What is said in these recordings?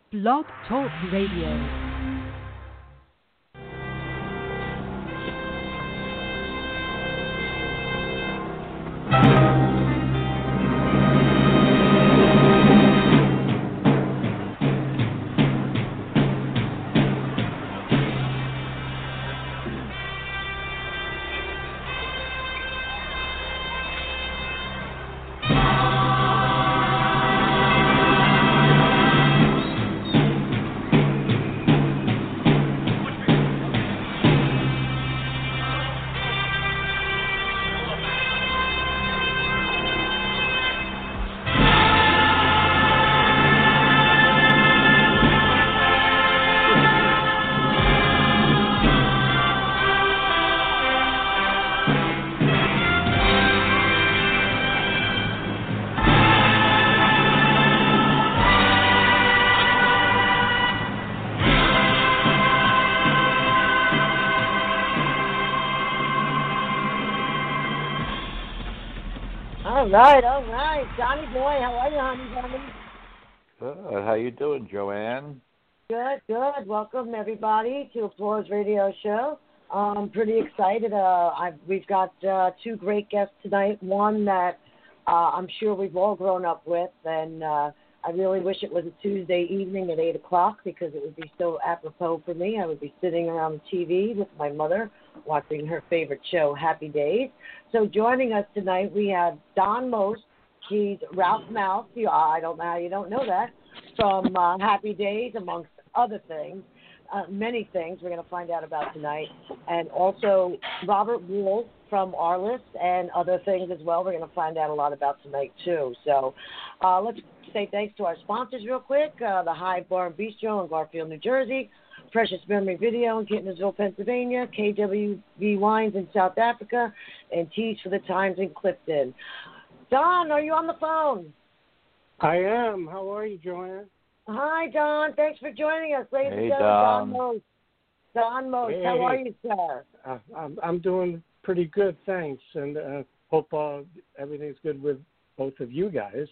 Blog Talk Radio. All right. Johnny boy, how are you, honey bunny? Good. How you doing, Joanne? Good. Welcome, everybody, to Applause Radio Show. I'm pretty excited. We've got two great guests tonight. One that I'm sure we've all grown up with, and I really wish it was a Tuesday evening at 8 o'clock because it would be so apropos for me. I would be sitting around the TV with my mother watching her favorite show, Happy Days. So joining us tonight, we have Don Most. He's Ralph Mouse. I don't know how you don't know that. From Happy Days, amongst other things. Many things we're going to find out about tonight. And also Robert Wool from Arliss and other things as well. We're going to find out a lot about tonight, too. So let's say thanks to our sponsors real quick. The Hive Bar and Bistro in Garfield, New Jersey. Precious Memory Video in Kittensville, Pennsylvania. KWV Wines in South Africa. And Tees for the Times in Clifton. Don, are you on the phone? I am. How are you, Joanne? Hi, Don. Thanks for joining us, ladies and Hey, gentlemen. Don. Don Most. Don Most, Hey. how are you, sir? I'm doing pretty good, thanks, and hope everything's good with both of you guys.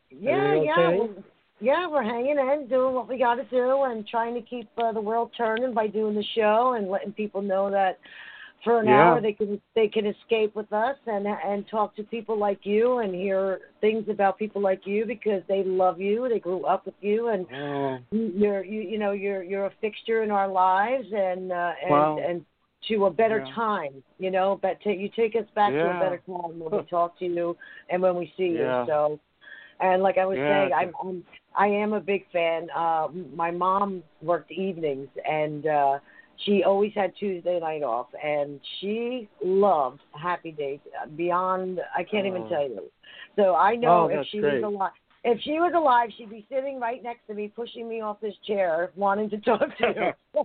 Yeah, we're hanging in, doing what we got to do, and trying to keep the world turning by doing the show and letting people know that for an hour they can escape with us and talk to people like you and hear things about people like you because they love you, they grew up with you, and you're a fixture in our lives and to a better time, but you take us back to a better time when we talk to you and when we see you. So, and like I was saying, I am a big fan. My mom worked evenings, and she always had Tuesday night off, and she loved Happy Days beyond, I can't even tell you. So I know if she was alive. If she was alive, she'd be sitting right next to me, pushing me off this chair, wanting to talk to you.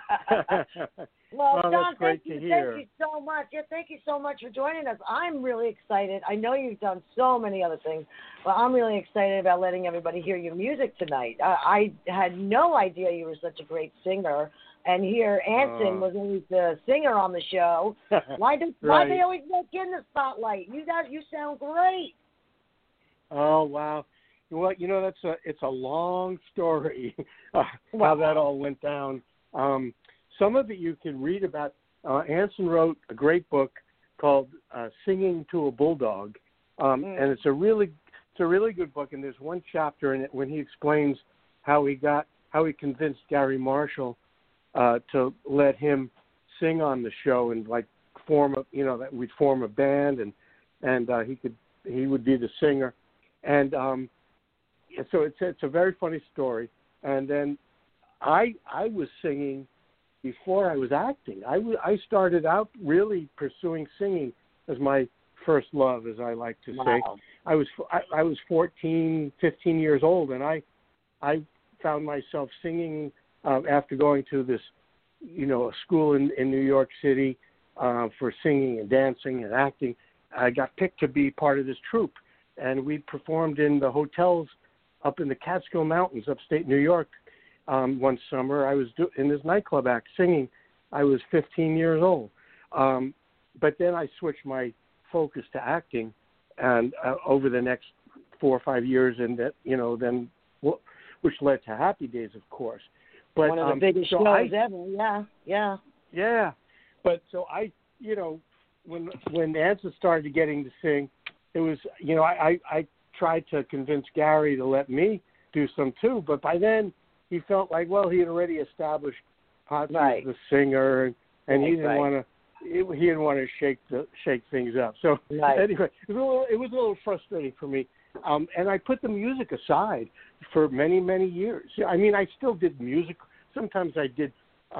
Well, Don, thank you so much. Yeah, thank you so much for joining us. I'm really excited. I know you've done so many other things, but I'm really excited about letting everybody hear your music tonight. I had no idea you were such a great singer. And here, Anson was always the singer on the show. Why they always make you in the spotlight? You sound great. Oh, wow. Well, it's a long story how that all went down. Some of it you can read about. Anson wrote a great book called "Singing to a Bulldog," and it's a really good book. And there's one chapter in it when he explains how he convinced Gary Marshall to let him sing on the show and like that we'd form a band and he would be the singer. And so it's a very funny story. And then I was singing before I was acting. I started out really pursuing singing as my first love, as I like to say. I was 14, 15 years old, and I found myself singing after going to this, a school in New York City for singing and dancing and acting. I got picked to be part of this troupe, and we performed in the hotels up in the Catskill Mountains, upstate New York. One summer, I was in this nightclub act singing. I was 15 years old, but then I switched my focus to acting, and over the next 4 or 5 years, and that then which led to Happy Days, of course. But one of the biggest so shows ever. Yeah. Yeah. But so I, when Anson started getting to sing, it was, I tried to convince Gary to let me do some too, but by then he felt like, well, he had already established Patsy as the singer, and he didn't want to. He didn't want to shake things up. So anyway, it was a little frustrating for me, and I put the music aside for many, many years. I mean, I still did music. Sometimes I did,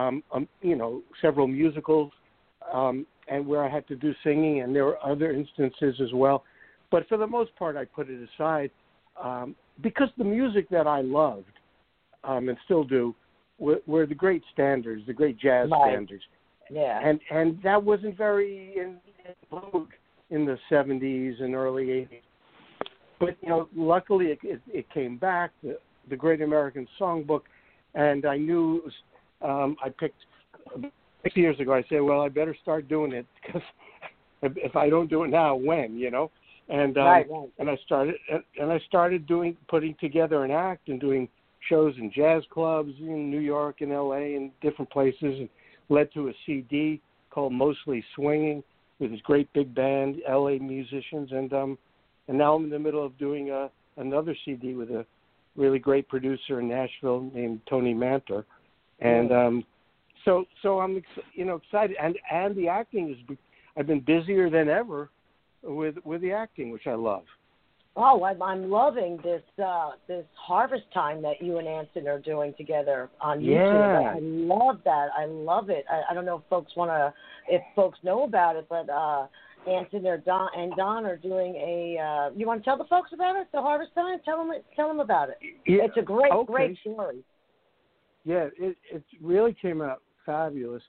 several musicals, and where I had to do singing, and there were other instances as well. But for the most part, I put it aside because the music that I loved and still do were the great standards, the great jazz standards. Yeah. And that wasn't very in vogue in the 70s and early 80s. But, luckily it came back, the Great American Songbook, and I knew it was, I picked 6 years ago, I said, well, I better start doing it because if I don't do it now, when, And and I started putting together an act and doing shows in jazz clubs in New York and LA and different places, and led to a CD called Mostly Swinging with this great big band, LA musicians, and now I'm in the middle of doing another CD with a really great producer in Nashville named Tony Mantor, and so I'm excited, and the acting is, I've been busier than ever with the acting, which I love. Oh, I'm loving this Harvest Time that you and Anson are doing together on YouTube. Yeah. I love that. I love it. I don't know if folks know about it, but Anson and Don are doing a. You want to tell the folks about it? The Harvest Time. Tell them about it. Yeah. It's a great story. Yeah, it really came out fabulous.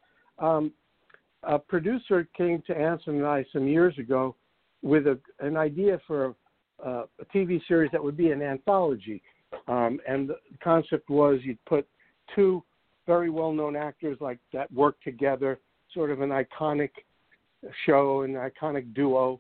A producer came to Anson and I some years ago with an idea for a TV series that would be an anthology. And the concept was you'd put two very well-known actors like that work together, sort of an iconic show, an iconic duo,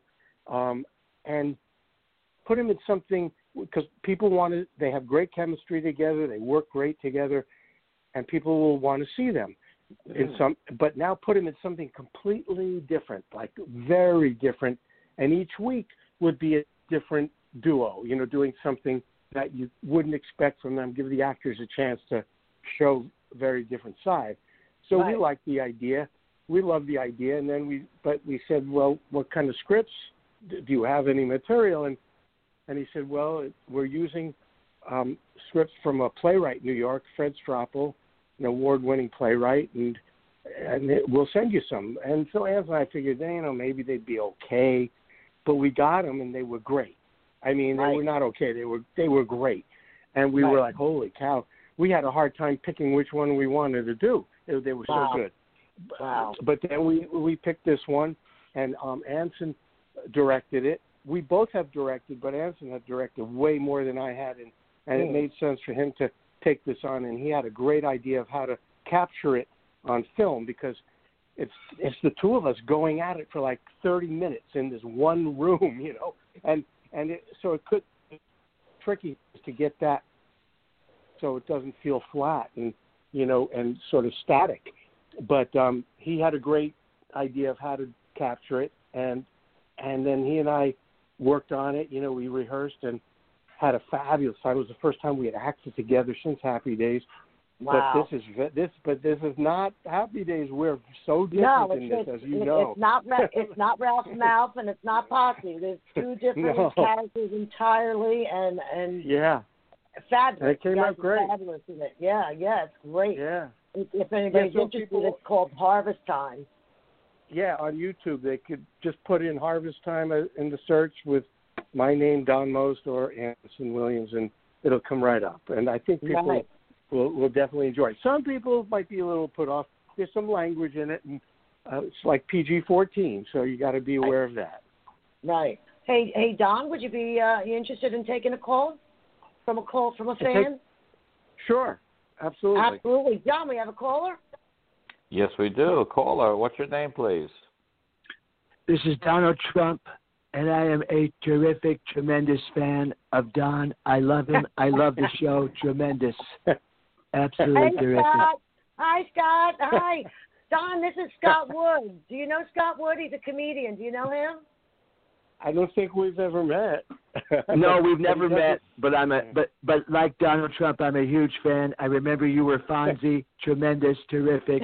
and put them in something because they have great chemistry together, they work great together, and people will want to see them. But now put them in something completely different, like very different, and each week would be a different duo, doing something that you wouldn't expect from them, give the actors a chance to show a very different side. So we liked the idea. We loved the idea, and then we said, well, what kind of scripts? Do you have any material? And he said, well, we're using scripts from a playwright in New York, Fred Strappel, an award-winning playwright, and we'll send you some. And so Anson and I figured, maybe they'd be okay, but we got them, and they were great. I mean, they were not okay. They were great. And we were like, holy cow. We had a hard time picking which one we wanted to do. They were so good. Wow. But then we picked this one, and Anson directed it. We both have directed, but Anson had directed way more than I had, and it made sense for him to take this on. And he had a great idea of how to capture it on film because it's the two of us going at it for like 30 minutes in this one room, so it could be tricky to get that so it doesn't feel flat and and sort of static. But he had a great idea of how to capture it, and then he and I worked on it. We rehearsed and had a fabulous time. It was the first time we had acted together since Happy Days. Wow. But this is not Happy Days. We're so different in this, as you know. It's not Ralph's Mouth and it's not Posse. There's two different characters entirely, and fabulous. And it came out great. Fabulous in it. Yeah, it's great. Yeah. If anybody's interested, it's called Harvest Time. Yeah, on YouTube they could just put in Harvest Time in the search with my name, Don Most, or Anson Williams, and it'll come right up. And I think people will definitely enjoy it. Some people might be a little put off. There's some language in it, and it's like PG-14, so you got to be aware of that. Right. Hey, Don, would you be you interested in taking a call from a fan? Sure, absolutely. Absolutely. Don, we have a caller? Yes, we do. Caller, what's your name, please? This is Donald Trump. and I am a terrific, tremendous fan of Don. I love him. I love the show. Tremendous. Absolutely Hey, terrific. Scott. Hi, Scott. Hi. Don, this is Scott Wood. Do you know Scott Wood? He's a comedian. Do you know him? I don't think we've ever met. No, we've never met, but but like Donald Trump, I'm a huge fan. I remember you were Fonzie, tremendous, terrific.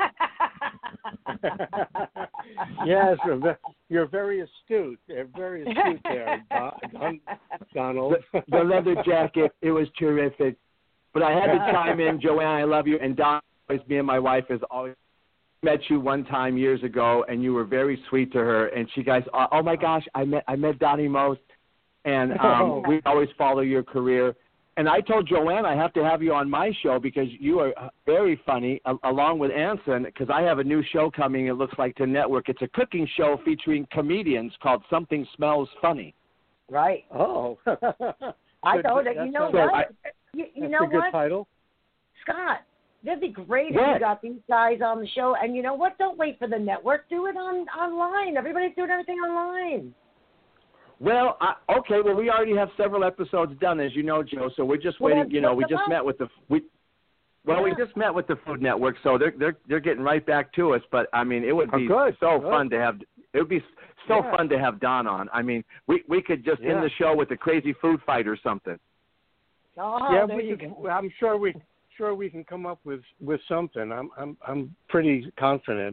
Yes, you're very astute. Very astute there, Donald. The leather jacket, it was terrific. But I had to chime in, Joanne, I love you, and Don, me and my wife has always met you one time years ago, and you were very sweet to her, and she goes, oh my gosh, I met Donnie Most, and we always follow your career. And I told Joanne I have to have you on my show because you are very funny, along with Anson, because I have a new show coming, it looks like, to network. It's a cooking show featuring comedians called Something Smells Funny. Right. Oh. I told it. You know what? You know a good what? Title. Scott, that'd be great if What? you got these guys on the show. And you know what? Don't wait for the network. Do it online. Everybody's doing everything online. Well, okay. Well, we already have several episodes done, as you know, Joe. So we're just waiting. You know, we just met with the we just met with the Food Network, so they're getting right back to us. But I mean, it would be fun to have. It would be so fun to have Don on. I mean, we could just end the show with a crazy food fight or something. Oh, I'm sure we can come up with something. I'm pretty confident.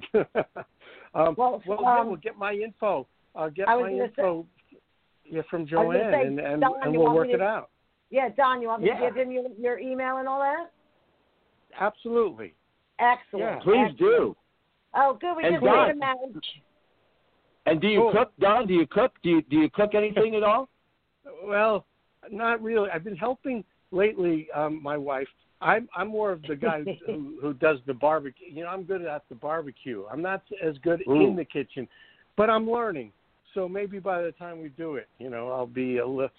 We'll get my info. I'll get my info. From Joanne, and we'll work it out. Yeah, Don, you want me to give him your email and all that? Absolutely. Excellent. Yeah. Please do. Oh, good. We And just Don, made a match. And do you cook, Don? Do you cook? Do you cook anything at all? Well, not really. I've been helping lately. My wife. I'm more of the guy who does the barbecue. You know, I'm good at the barbecue. I'm not as good in the kitchen, but I'm learning. So maybe by the time we do it, you know, I'll be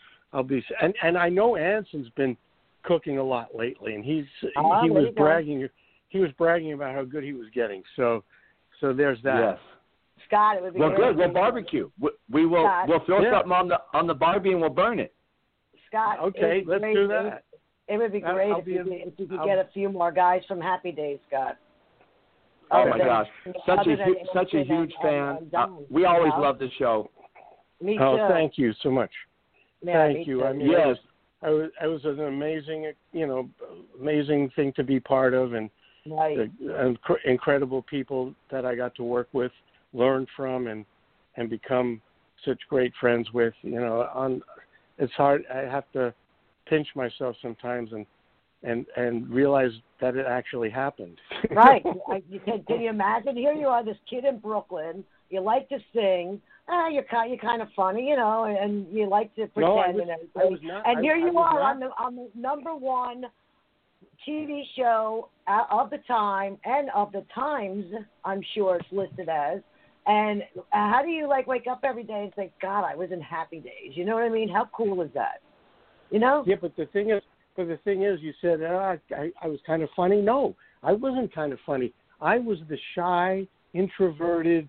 and I know Anson's been cooking a lot lately, and he was bragging about how good he was getting. So there's that. Yes. Scott, it would be good. We'll barbecue. We'll throw something on the Barbie and we'll burn it. Scott, okay, let's do that. It would be great if you could get a few more guys from Happy Days, Scott. Oh my gosh, such a huge fan. We always love the show. Me too. Oh, thank you so much. Yeah, thank you. I mean, yes, it was an amazing thing to be part of, and incredible people that I got to work with, learn from, and become such great friends with. You know, it's hard. I have to pinch myself sometimes and realize that it actually happened. Right. Can you imagine? Here you are, this kid in Brooklyn. You like to sing. You're kind of funny, you know, and you like to pretend and everything. Here you are on the number one TV show of the time and of the times, I'm sure it's listed as. And how do you wake up every day and say, God, I was in Happy Days? You know what I mean? How cool is that? You know? Yeah, but the thing is, you said I was kind of funny. No, I wasn't kind of funny. I was the shy, introverted,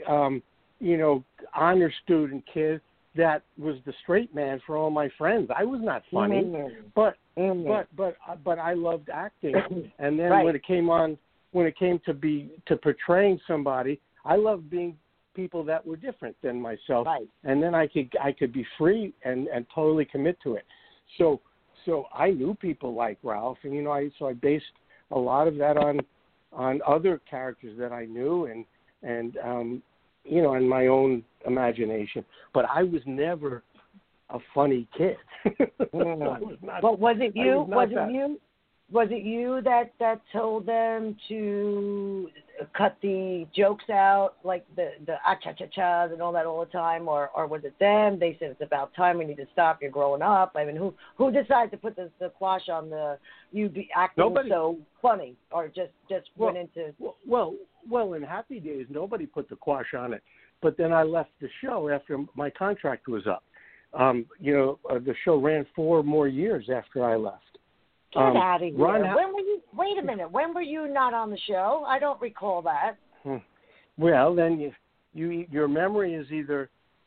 honor student kid that was the straight man for all my friends. I was not funny, but I loved acting. And then when it came to portraying somebody, I loved being people that were different than myself. Right. And then I could be free and totally commit to it. So I knew people like Ralph, and I based a lot of that on other characters that I knew and my own imagination. But I was never a funny kid. But was it you? Was it you that told them to cut the jokes out, like the cha-cha-chas and all that all the time, or was it them? They said it's about time, we need to stop, you're growing up. I mean, who decided to put the quash on you be acting so funny, or just went into... Well, in Happy Days, nobody put the quash on it. But then I left the show after my contract was up. The show ran 4 more years after I left. Get out of here. When were you? Wait a minute. When were you not on the show? I don't recall that. Well, then your memory is either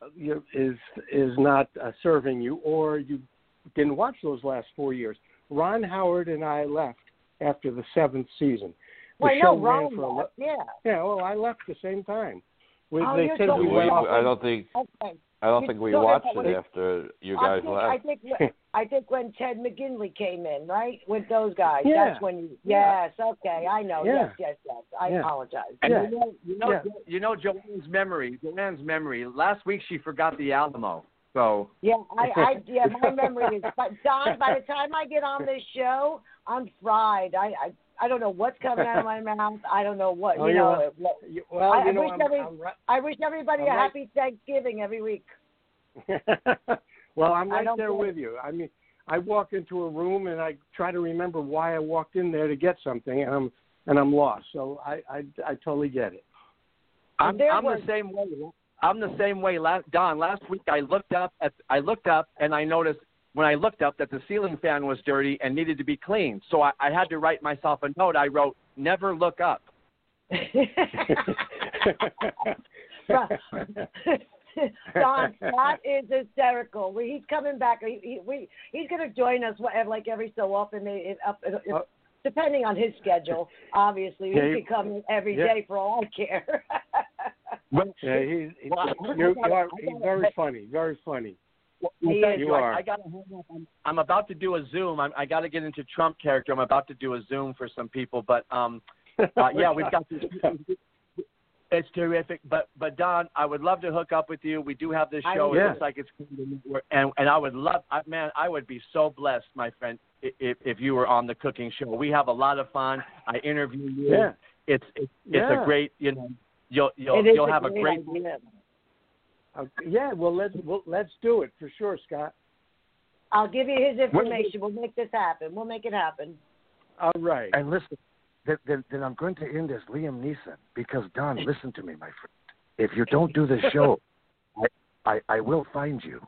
is not serving you, or you didn't watch those last 4 years. Ron Howard and I left after the 7th season. The Well, I show know Ron ran for left, yeah. Yeah, well, I left the same time. You're They said so we went off. I don't think Okay. I don't think we So watched that's what it after you guys left. I think when Ted McGinley came in, right, with those guys. Yeah. That's when you. Yes. Okay. I know. Yeah. Yes. I apologize. And Yeah. you know Joanne's memory. Last week she forgot the Alamo. So Yeah, my memory is. But Don, by the time I get on this show, I'm fried. I don't know what's coming out of my mouth. I don't know what. Oh, you know. Well, I you know, I wish everybody a I'm happy Thanksgiving every week. Well, I'm I right don't there get with you. I mean, I walk into a room and I try to remember why I walked in there to get something, and I'm lost. So I totally get it. I'm the same way. I'm the same way. Don, last week I looked up and I noticed when I looked up that the ceiling fan was dirty and needed to be cleaned. So I had to write myself a note. I wrote, "Never look up." Don, Scott is hysterical. He's coming back. He's going to join us like every so often. Depending on his schedule, obviously, he can come every day for all I care. He's very funny. Very funny. Well, you are. I'm about to do a Zoom. I got to get into Trump character. I'm about to do a Zoom for some people, but yeah, we've got this. It's terrific, but Don, I would love to hook up with you. We do have this show. It looks like it's going to work, and I would love, I would be so blessed, my friend, if you were on the cooking show. We have a lot of fun. I interview you. Yeah. It's a great, you'll have a great. Idea. Yeah, well, let's do it for sure, Scott. I'll give you his information. We'll make this happen. We'll make it happen. All right. And listen, then I'm going to end as Liam Neeson because, Don, listen to me, my friend. If you don't do the show, I will find you.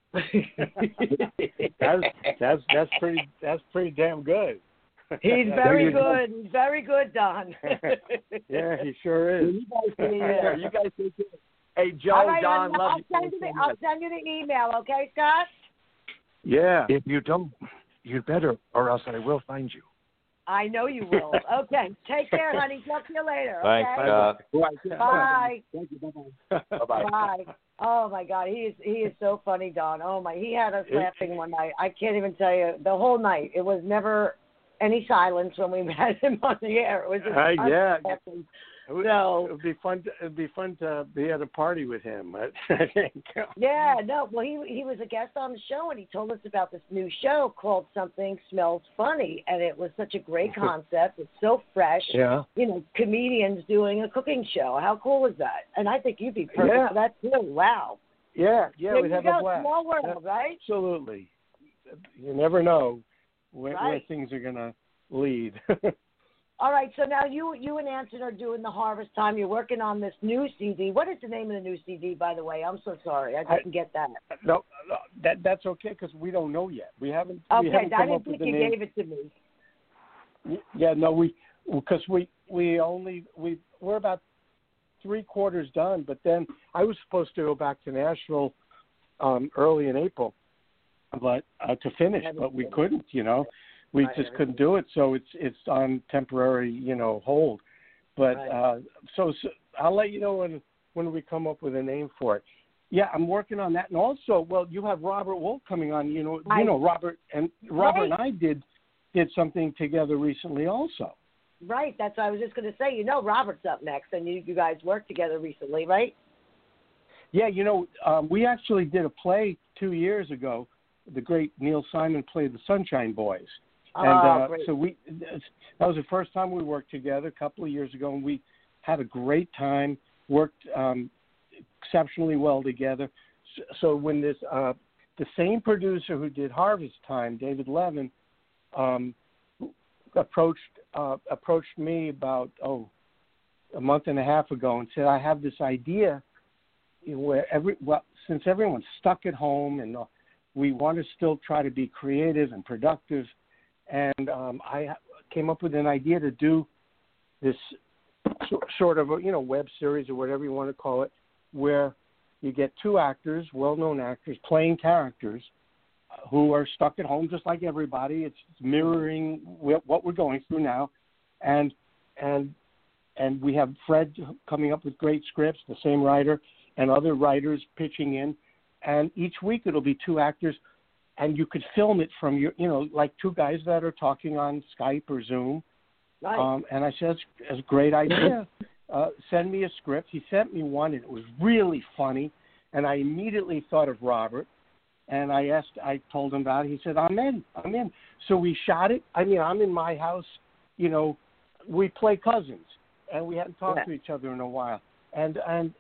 That's pretty damn good. He's very good. He's very good, Don. Yeah, he sure is. You guys take care. Hey, Joe, all right, Don, love you. I'll send you the email, okay, Scott? Yeah. If you don't, you'd better, or else I will find you. I know you will. Okay. Take care, honey. Talk to you later. Thanks, Okay? Scott. Bye. Thank you. Bye-bye. Bye. Oh my God, he is so funny, Don. Oh my, he had us laughing one night. I can't even tell you the whole night. It was never any silence when we had him on the air. It was just laughing. So it'd be fun to be at a party with him. yeah, no. Well, he was a guest on the show, and he told us about this new show called Something Smells Funny, and it was such a great concept. It's so fresh. Yeah. Comedians doing a cooking show. How cool is that? And I think you'd be perfect for that too. Wow. Yeah, we'd have a blast. Small world, right? Absolutely. You never know where things are going to lead. All right, so now you and Anson are doing the Harvest Time. You're working on this new CD. What is the name of the new CD, by the way? I'm so sorry. I didn't get that. No, that's okay because we don't know yet. We haven't. Okay, we haven't I come didn't up with think the you name. gave it to me. Yeah, no, we're about 3/4 done, but then I was supposed to go back to Nashville early in April, but to finish, but we couldn't. We just couldn't do it, so it's on temporary, hold. But so I'll let you know when we come up with a name for it. Yeah, I'm working on that, and also, you have Robert Wolf coming on. Robert and I did something together recently, also. Right, that's what I was just going to say. Robert's up next, and you guys worked together recently, right? Yeah, we actually did a play 2 years ago. The great Neil Simon played the Sunshine Boys. And great. so that was the first time we worked together a couple of years ago, and we had a great time, worked exceptionally well together. So when the same producer who did Harvest Time, David Levin, approached me about a month and a half ago and said, I have this idea where since everyone's stuck at home and we want to still try to be creative and productive, and I came up with an idea to do this sort of web series or whatever you want to call it, where you get two actors, well-known actors, playing characters who are stuck at home just like everybody. It's mirroring what we're going through now, and we have Fred coming up with great scripts, the same writer, and other writers pitching in, and each week it'll be two actors, and you could film it from your, like two guys that are talking on Skype or Zoom. Nice. And I said, that's a great idea. Send me a script. He sent me one, and it was really funny, and I immediately thought of Robert, and I told him about it. He said, I'm in. So we shot it. I mean, I'm in my house, we play cousins, and we hadn't talked to each other in a while. And I'm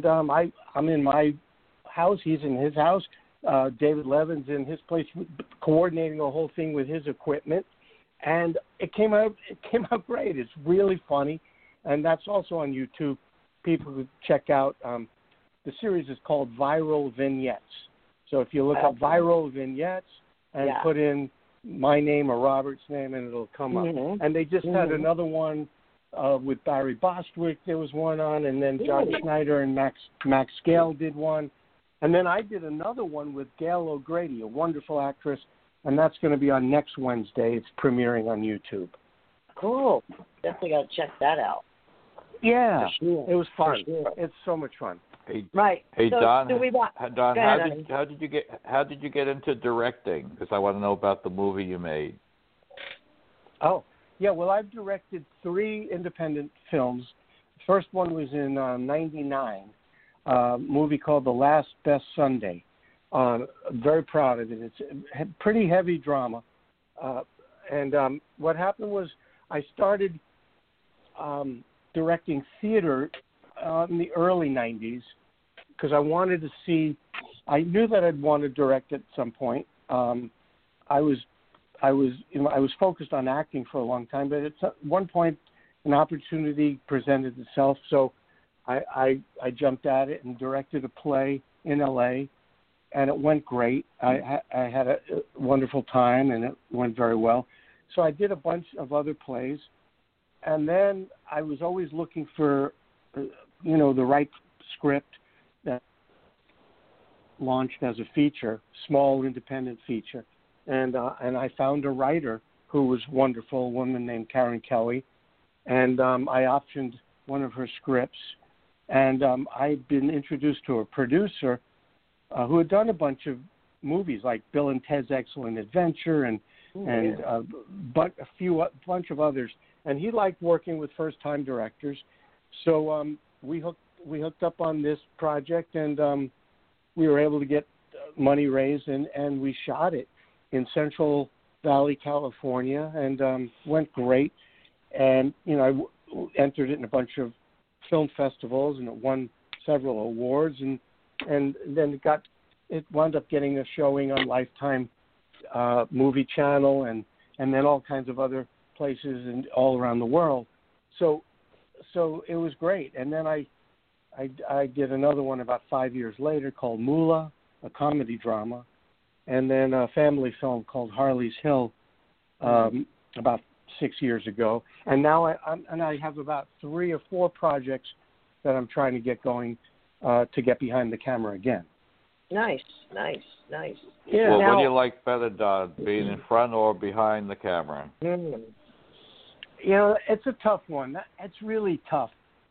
in my house. He's in his house. David Levin's in his place, coordinating the whole thing with his equipment, and it came out great. It's really funny, and that's also on YouTube. People could check out. The series is called Viral Vignettes. So if you look up Viral Vignettes and put in my name or Robert's name, and it'll come up. And they just had another one with Barry Bostwick. There was one on, and then John Schneider and Max Gale did one. And then I did another one with Gail O'Grady, a wonderful actress, and that's going to be on next Wednesday. It's premiering on YouTube. Cool. Definitely got to check that out. Yeah, sure. It was fun. Sure. It's so much fun. Hey, right. Hey, so, Don. Do we want... Don, ahead, how did you get into directing? Because I want to know about the movie you made. Oh, yeah. Well, I've directed 3 independent films. The first one was in '99. A movie called The Last Best Sunday. Very proud of it. It's a pretty heavy drama. And what happened was I started directing theater in the early 90s because I wanted to see, I knew that I'd want to direct at some point. I was focused on acting for a long time, but at one point an opportunity presented itself, so I jumped at it and directed a play in LA, and it went great. I had a wonderful time, and it went very well. So I did a bunch of other plays, and then I was always looking for, the right script that launched as a feature, small independent feature, and I found a writer who was wonderful, a woman named Karen Kelly, and I optioned one of her scripts. And I'd been introduced to a producer who had done a bunch of movies like Bill and Ted's Excellent Adventure and a bunch of others. And he liked working with first-time directors. So we hooked up on this project, and we were able to get money raised, and we shot it in Central Valley, California, and went great. And, I entered it in a bunch of film festivals, and it won several awards, and then it wound up getting a showing on Lifetime Movie Channel, and then all kinds of other places and all around the world. So it was great. And then I did another one about 5 years later called Moolah, a comedy drama, and then a family film called Harley's Hill about 6 years ago. And now I have about 3 or 4 projects that I'm trying to get going to get behind the camera again. Nice. Yeah. Well, what do you like better, Don, being in front or behind the camera? It's a tough one. It's really tough.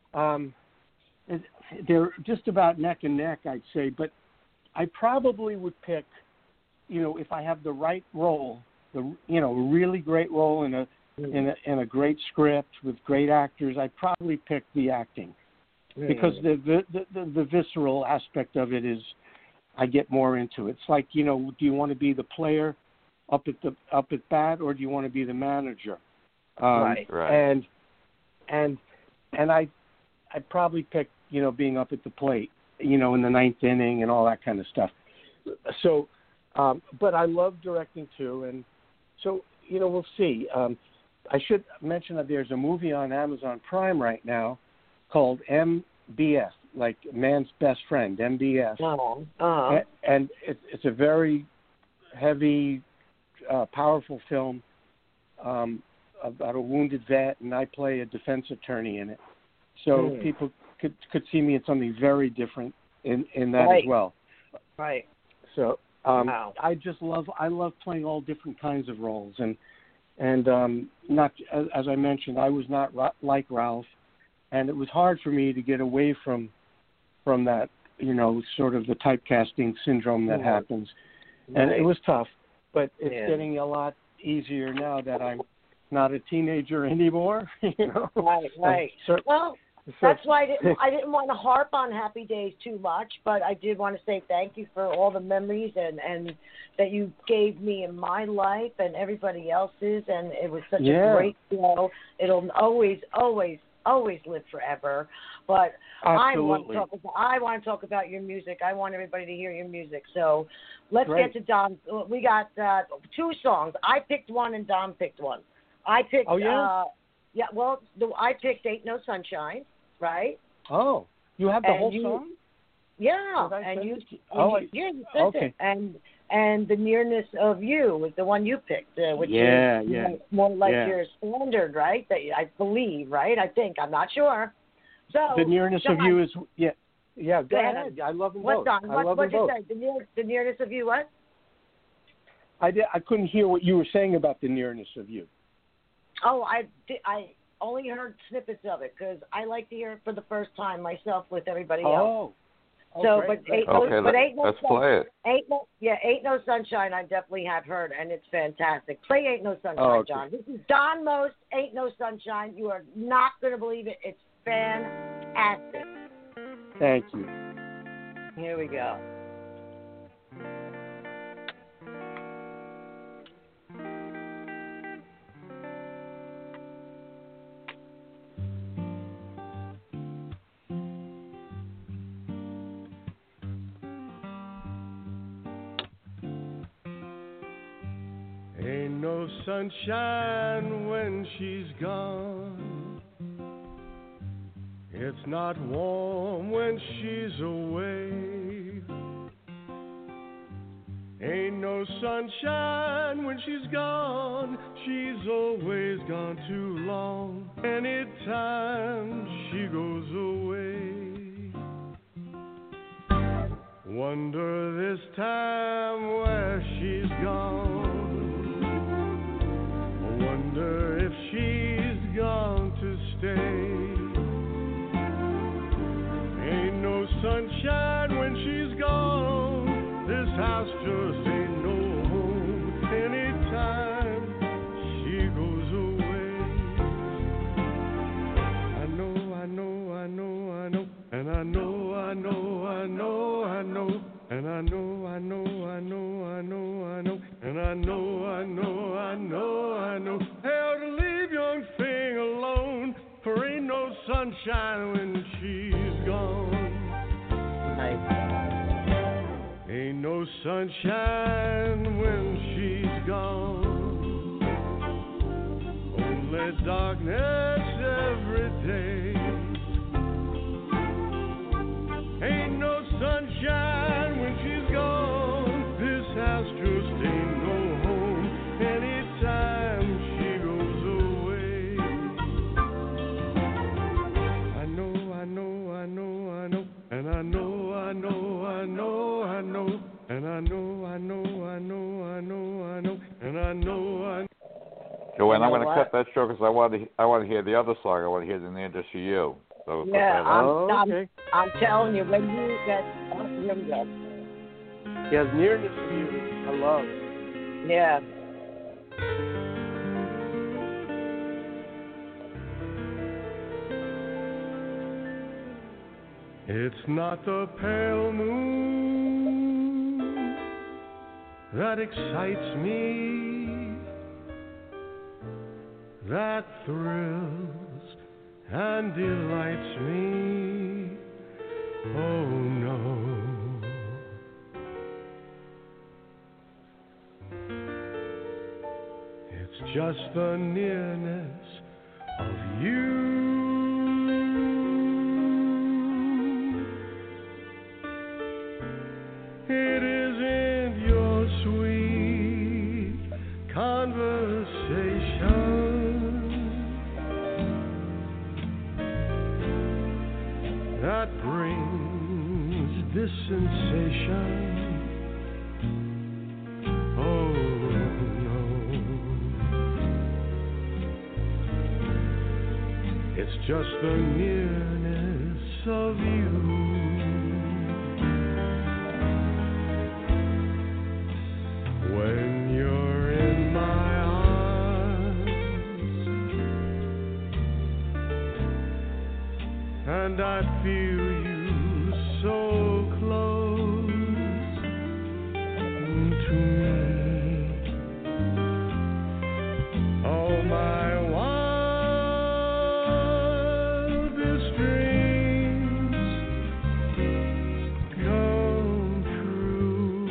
They're just about neck and neck, I'd say. But I probably would pick, if I have the right role, a really great role in a great script with great actors, I'd probably pick the acting, because the visceral aspect of it is, I get more into it. It's like, do you want to be the player up at bat, or do you want to be the manager? Right. And I'd probably pick, being up at the plate, in the 9th inning and all that kind of stuff. So, but I love directing too, and so we'll see. I should mention that there's a movie on Amazon Prime right now called MBF, like Man's Best Friend, MBF. And it's a very heavy, powerful film about a wounded vet, and I play a defense attorney in it. So people could see me in something very different in that right. as well. Right. So Wow. I love playing all different kinds of roles, and not as I mentioned, I was not like Ralph, and it was hard for me to get away from that, sort of the typecasting syndrome that happens, and it was tough, but it's getting a lot easier now that I'm not a teenager anymore. Right. Well, that's why I didn't want to harp on Happy Days too much, but I did want to say thank you for all the memories and that you gave me in my life and everybody else's, and it was such a great show. It'll always live forever. But absolutely. I want to talk about your music. I want everybody to hear your music. So let's get to Don. We got 2 songs. I picked one and Don picked one. I picked. Oh yeah. I picked "Ain't No Sunshine." Right. Oh, you have the whole song? Yeah, and you said it. And The Nearness of You was the one you picked, which is more like your standard, right? That I believe, right? I think, I'm not sure. So The Nearness of You is Go ahead. I love them both. What did you say? The Nearness of You, what? I couldn't hear what you were saying about The Nearness of You. Oh, I only heard snippets of it because I like to hear it for the first time myself with everybody else. So, great. Let's play it. Ain't No Sunshine I definitely have heard, and it's fantastic. Play Ain't No Sunshine, John. This is Don Most, Ain't No Sunshine. You are not going to believe it. It's fantastic. Thank you. Here we go. Ain't no sunshine when she's gone. It's not warm when she's away. Ain't no sunshine when she's gone. She's always gone too long. Anytime she goes away, wonder this time where she's gone. Wonder if she's gone to stay. Ain't no sunshine when she's gone. This house just ain't no home. Anytime she goes away, I know, and I know, and I know, and I know, and I know. Hell, to leave young thing alone, for ain't no sunshine when she's gone. Ain't no sunshine when she's gone. Only darkness every day. Ain't no sunshine when she's gone. This house just ain't no home. Anytime she goes away, I know, and I know, and I know. Joanne, I'm going to cut that short because I want to hear the other song. I want to hear The Nearness of You. So I'm telling you, when you get The Nearness of You, I love. Yeah. It's not the pale moon that excites me, that thrills and delights me. Oh no. It's just the nearness of you. It isn't your sweet conversation that brings this sensation. Oh no, it's just the nearness of you. When you're in my arms, and I feel you so close to me. Oh, my wildest dreams come true.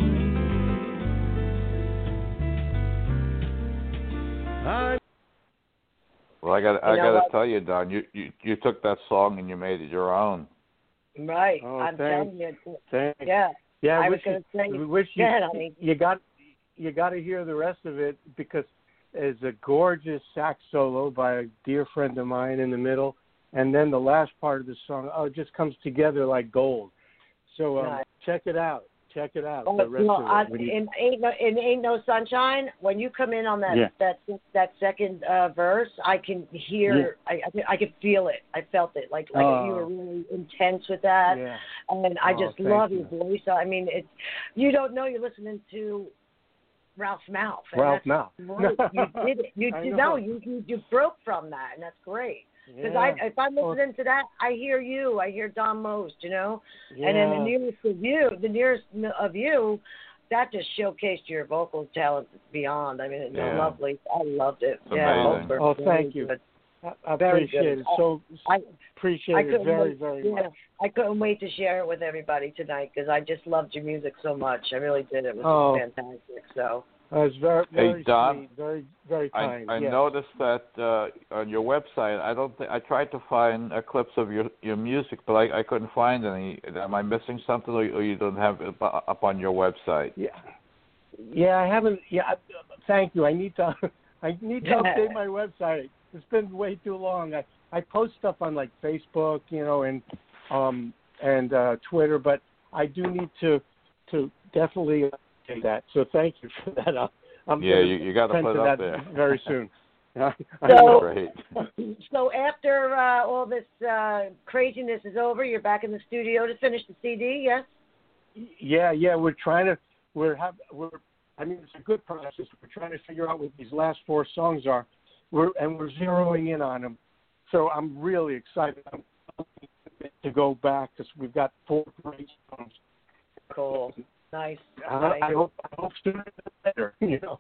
Well, I got to tell you, Don, you took that song and you made it your own. Right. Oh, I'm thanks. telling you. Thanks. Yeah. Yeah, I was going to say, we wish you got to hear the rest of it, because it's a gorgeous sax solo by a dear friend of mine in the middle, and then the last part of the song, it just comes together like gold. So Nice. check it out. Check it out. Oh, The rest of it. in Ain't No Sunshine, when you come in on that that second verse, I can hear, I could feel it. I felt it. Like you were really intense with that. Yeah. And I just love you. your voice. I mean, it's, you don't know you're listening to Ralph Malph. Ralph Malph. Right. You did it. You broke from that, and that's great. Because if I'm listening to that, I hear you. I hear Don Most, you know. Yeah. And then the nearest of you, that just showcased your vocal talent beyond. I mean, it's lovely. I loved it. Amazing. Oh, thank you. I appreciate it. I appreciate it very, very much. I couldn't wait to share it with everybody tonight, because I just loved your music so much. I really did. It was fantastic. So. It's very, very Don, sweet, very, very kind. I noticed that on your website, I tried to find clips of your music, but I couldn't find any. Am I missing something, or you don't have it up on your website? Yeah, I haven't. Yeah, thank you. I need to update my website. It's been way too long. I post stuff on like Facebook, you know, and Twitter, but I do need to definitely update that. So thank you for that. You got to put it up there very soon. So after all this craziness is over, you're back in the studio to finish the CD, yes? Yeah. We're trying to. I mean, it's a good process. We're trying to figure out what these last 4 songs are. We're zeroing in on them. So I'm really excited to go back, because we've got 4 great songs. Cool. Nice. I hope sooner than later, you know.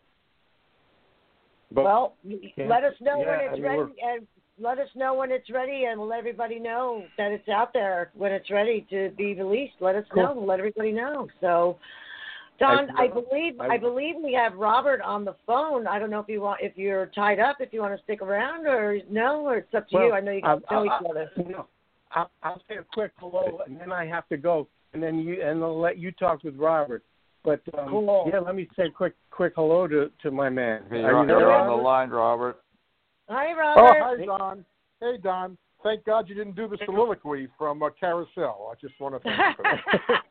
But, let us know when it's ready, and let us know when it's ready, and we'll let everybody know that it's out there when it's ready to be released. Let us know. Let everybody know. So, Don, I believe we have Robert on the phone. I don't know if you're tied up, if you want to stick around, or no, or it's up to you. I know you guys know each other. No, I'll say a quick hello, and then I have to go, and I'll let you talk with Robert. But cool. Let me say a quick hello to my man. You're on the line, Robert. Hi, Robert. Oh, hi, Don. Hey, Don. Thank God you didn't do the soliloquy from Carousel. I just want to thank you for that.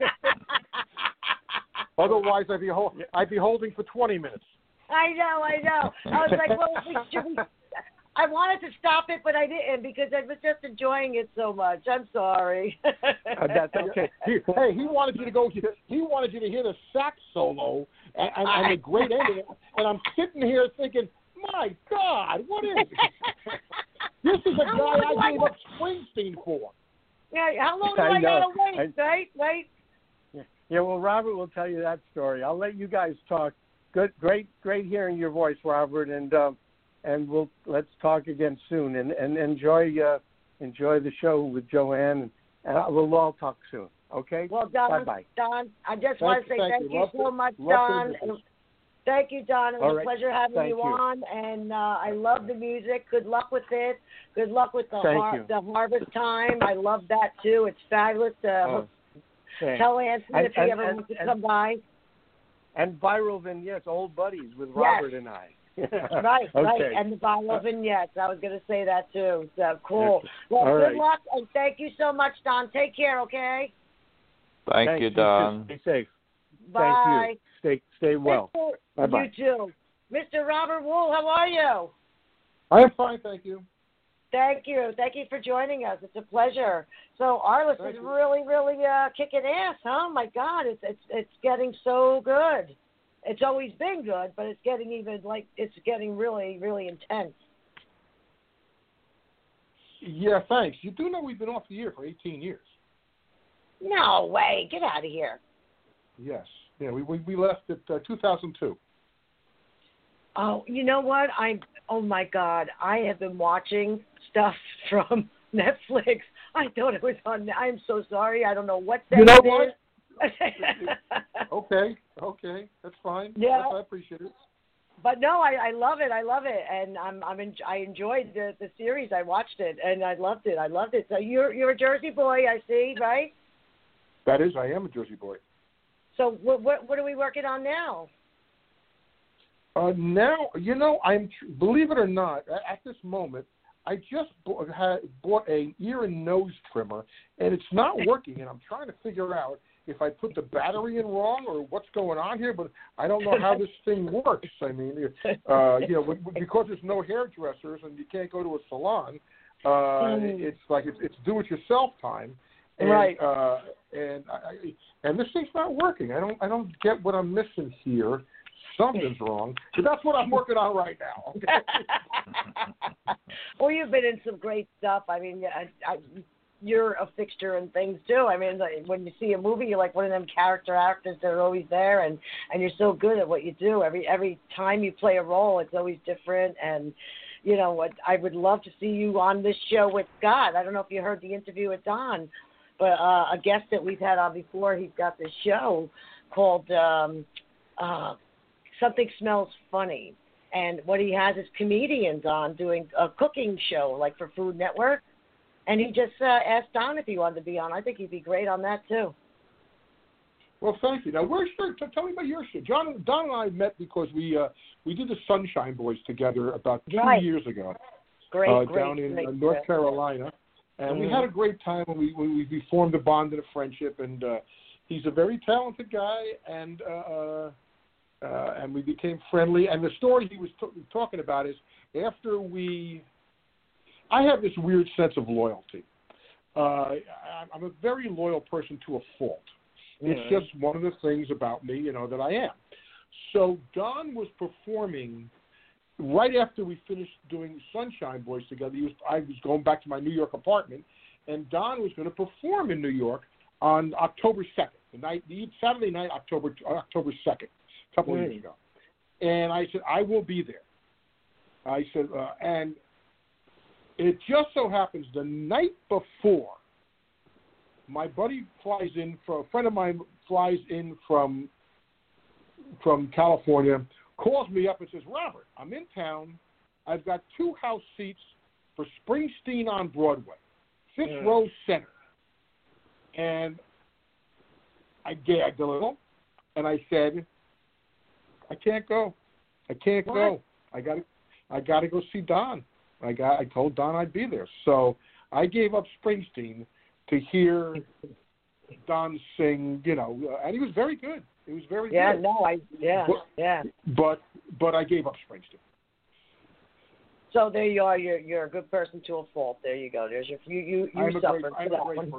Otherwise, I'd be holding for 20 minutes. I know. I was like, I wanted to stop it, but I didn't, because I was just enjoying it so much. I'm sorry. That's okay. He wanted you to go. He wanted you to hear the sax solo and the great ending. And I'm sitting here thinking, my God, what is this? This is a guy I gave up Springsteen for. Yeah, how long do I gotta wait? Right? Yeah, well, Robert will tell you that story. I'll let you guys talk. Great hearing your voice, Robert, and let's talk again soon. And enjoy the show with Joanne, and we'll all talk soon. Okay? Well, Don, bye. Don, I just want to say thank you so much, Don. Thank you, Don. It was a pleasure having you on, and I love the music. Good luck with it. Good luck with the Harvest Time. I love that too. It's fabulous. Tell Anthony if he ever wants to come by. And viral vignettes, old buddies with Robert and I. Right. And the viral vignettes. I was going to say that too. So cool. Well, good luck, and thank you so much, Don. Take care, okay? Thank you, Don. Stay safe. Bye. Thank you. Stay well. Bye-bye. You too. Mr. Robert Wool, how are you? I am fine, thank you. Thank you. Thank you for joining us. It's a pleasure. So Arliss is really, really kicking ass, huh? My God, it's getting so good. It's always been good, but it's getting really, really intense. Yeah, thanks. You do know we've been off the air for 18 years. No way. Get out of here. Yes. Yeah, we left at 2002. Oh, you know what? Oh my God, I have been watching stuff from Netflix. I thought it was on. I'm so sorry. I don't know what day. You know it what? is. Okay, that's fine. Yeah, I appreciate it. But no, I love it. And I enjoyed the series. I watched it and I loved it. So you're a Jersey boy, I see, right? That is, I am a Jersey boy. So what are we working on now? Now, I'm believe it or not, at this moment, I just bought an ear and nose trimmer, and it's not working, and I'm trying to figure out if I put the battery in wrong or what's going on here, but I don't know how this thing works. I mean, because there's no hairdressers and you can't go to a salon, it's like it's do-it-yourself time, and, right? And this thing's not working. I don't get what I'm missing here. Something's wrong. So that's what I'm working on right now. Okay? Well, you've been in some great stuff. I mean, you're a fixture in things too. I mean, like, when you see a movie, you're like one of them character actors that are always there, and you're so good at what you do. Every time you play a role, it's always different. And you know what? I would love to see you on this show with Scott. I don't know if you heard the interview with Don, but a guest that we've had on before, he's got this show called Something Smells Funny. And what he has is comedians on doing a cooking show, like for Food Network. And he just asked Don if he wanted to be on. I think he'd be great on that, too. Well, thank you. Now, tell me about your show. Don and I met because we did the Sunshine Boys together about 2 years ago. Great, down in North Carolina. And we had a great time when we formed a bond and a friendship. And he's a very talented guy, and we became friendly. And the story he was talking about is after I have this weird sense of loyalty. I'm a very loyal person to a fault. It's just one of the things about me, that I am. So Don was performing right after we finished doing Sunshine Boys together. I was going back to my New York apartment, and Don was going to perform in New York on October 2nd, Saturday night, October 2nd, a couple of years ago. And I said, I will be there. I said, and it just so happens the night before, my buddy a friend of mine flies in from California, calls me up and says, Robert, I'm in town. I've got 2 house seats for Springsteen on Broadway, 5th row center. And I gagged a little, and I said, I can't go. I can't go. I got to go see Don. I told Don I'd be there. So I gave up Springsteen to hear Don sing, and he was very good. It was very good. But I gave up Springsteen. So there you are. You're a good person to a fault. There you go. There's you suffered for that one.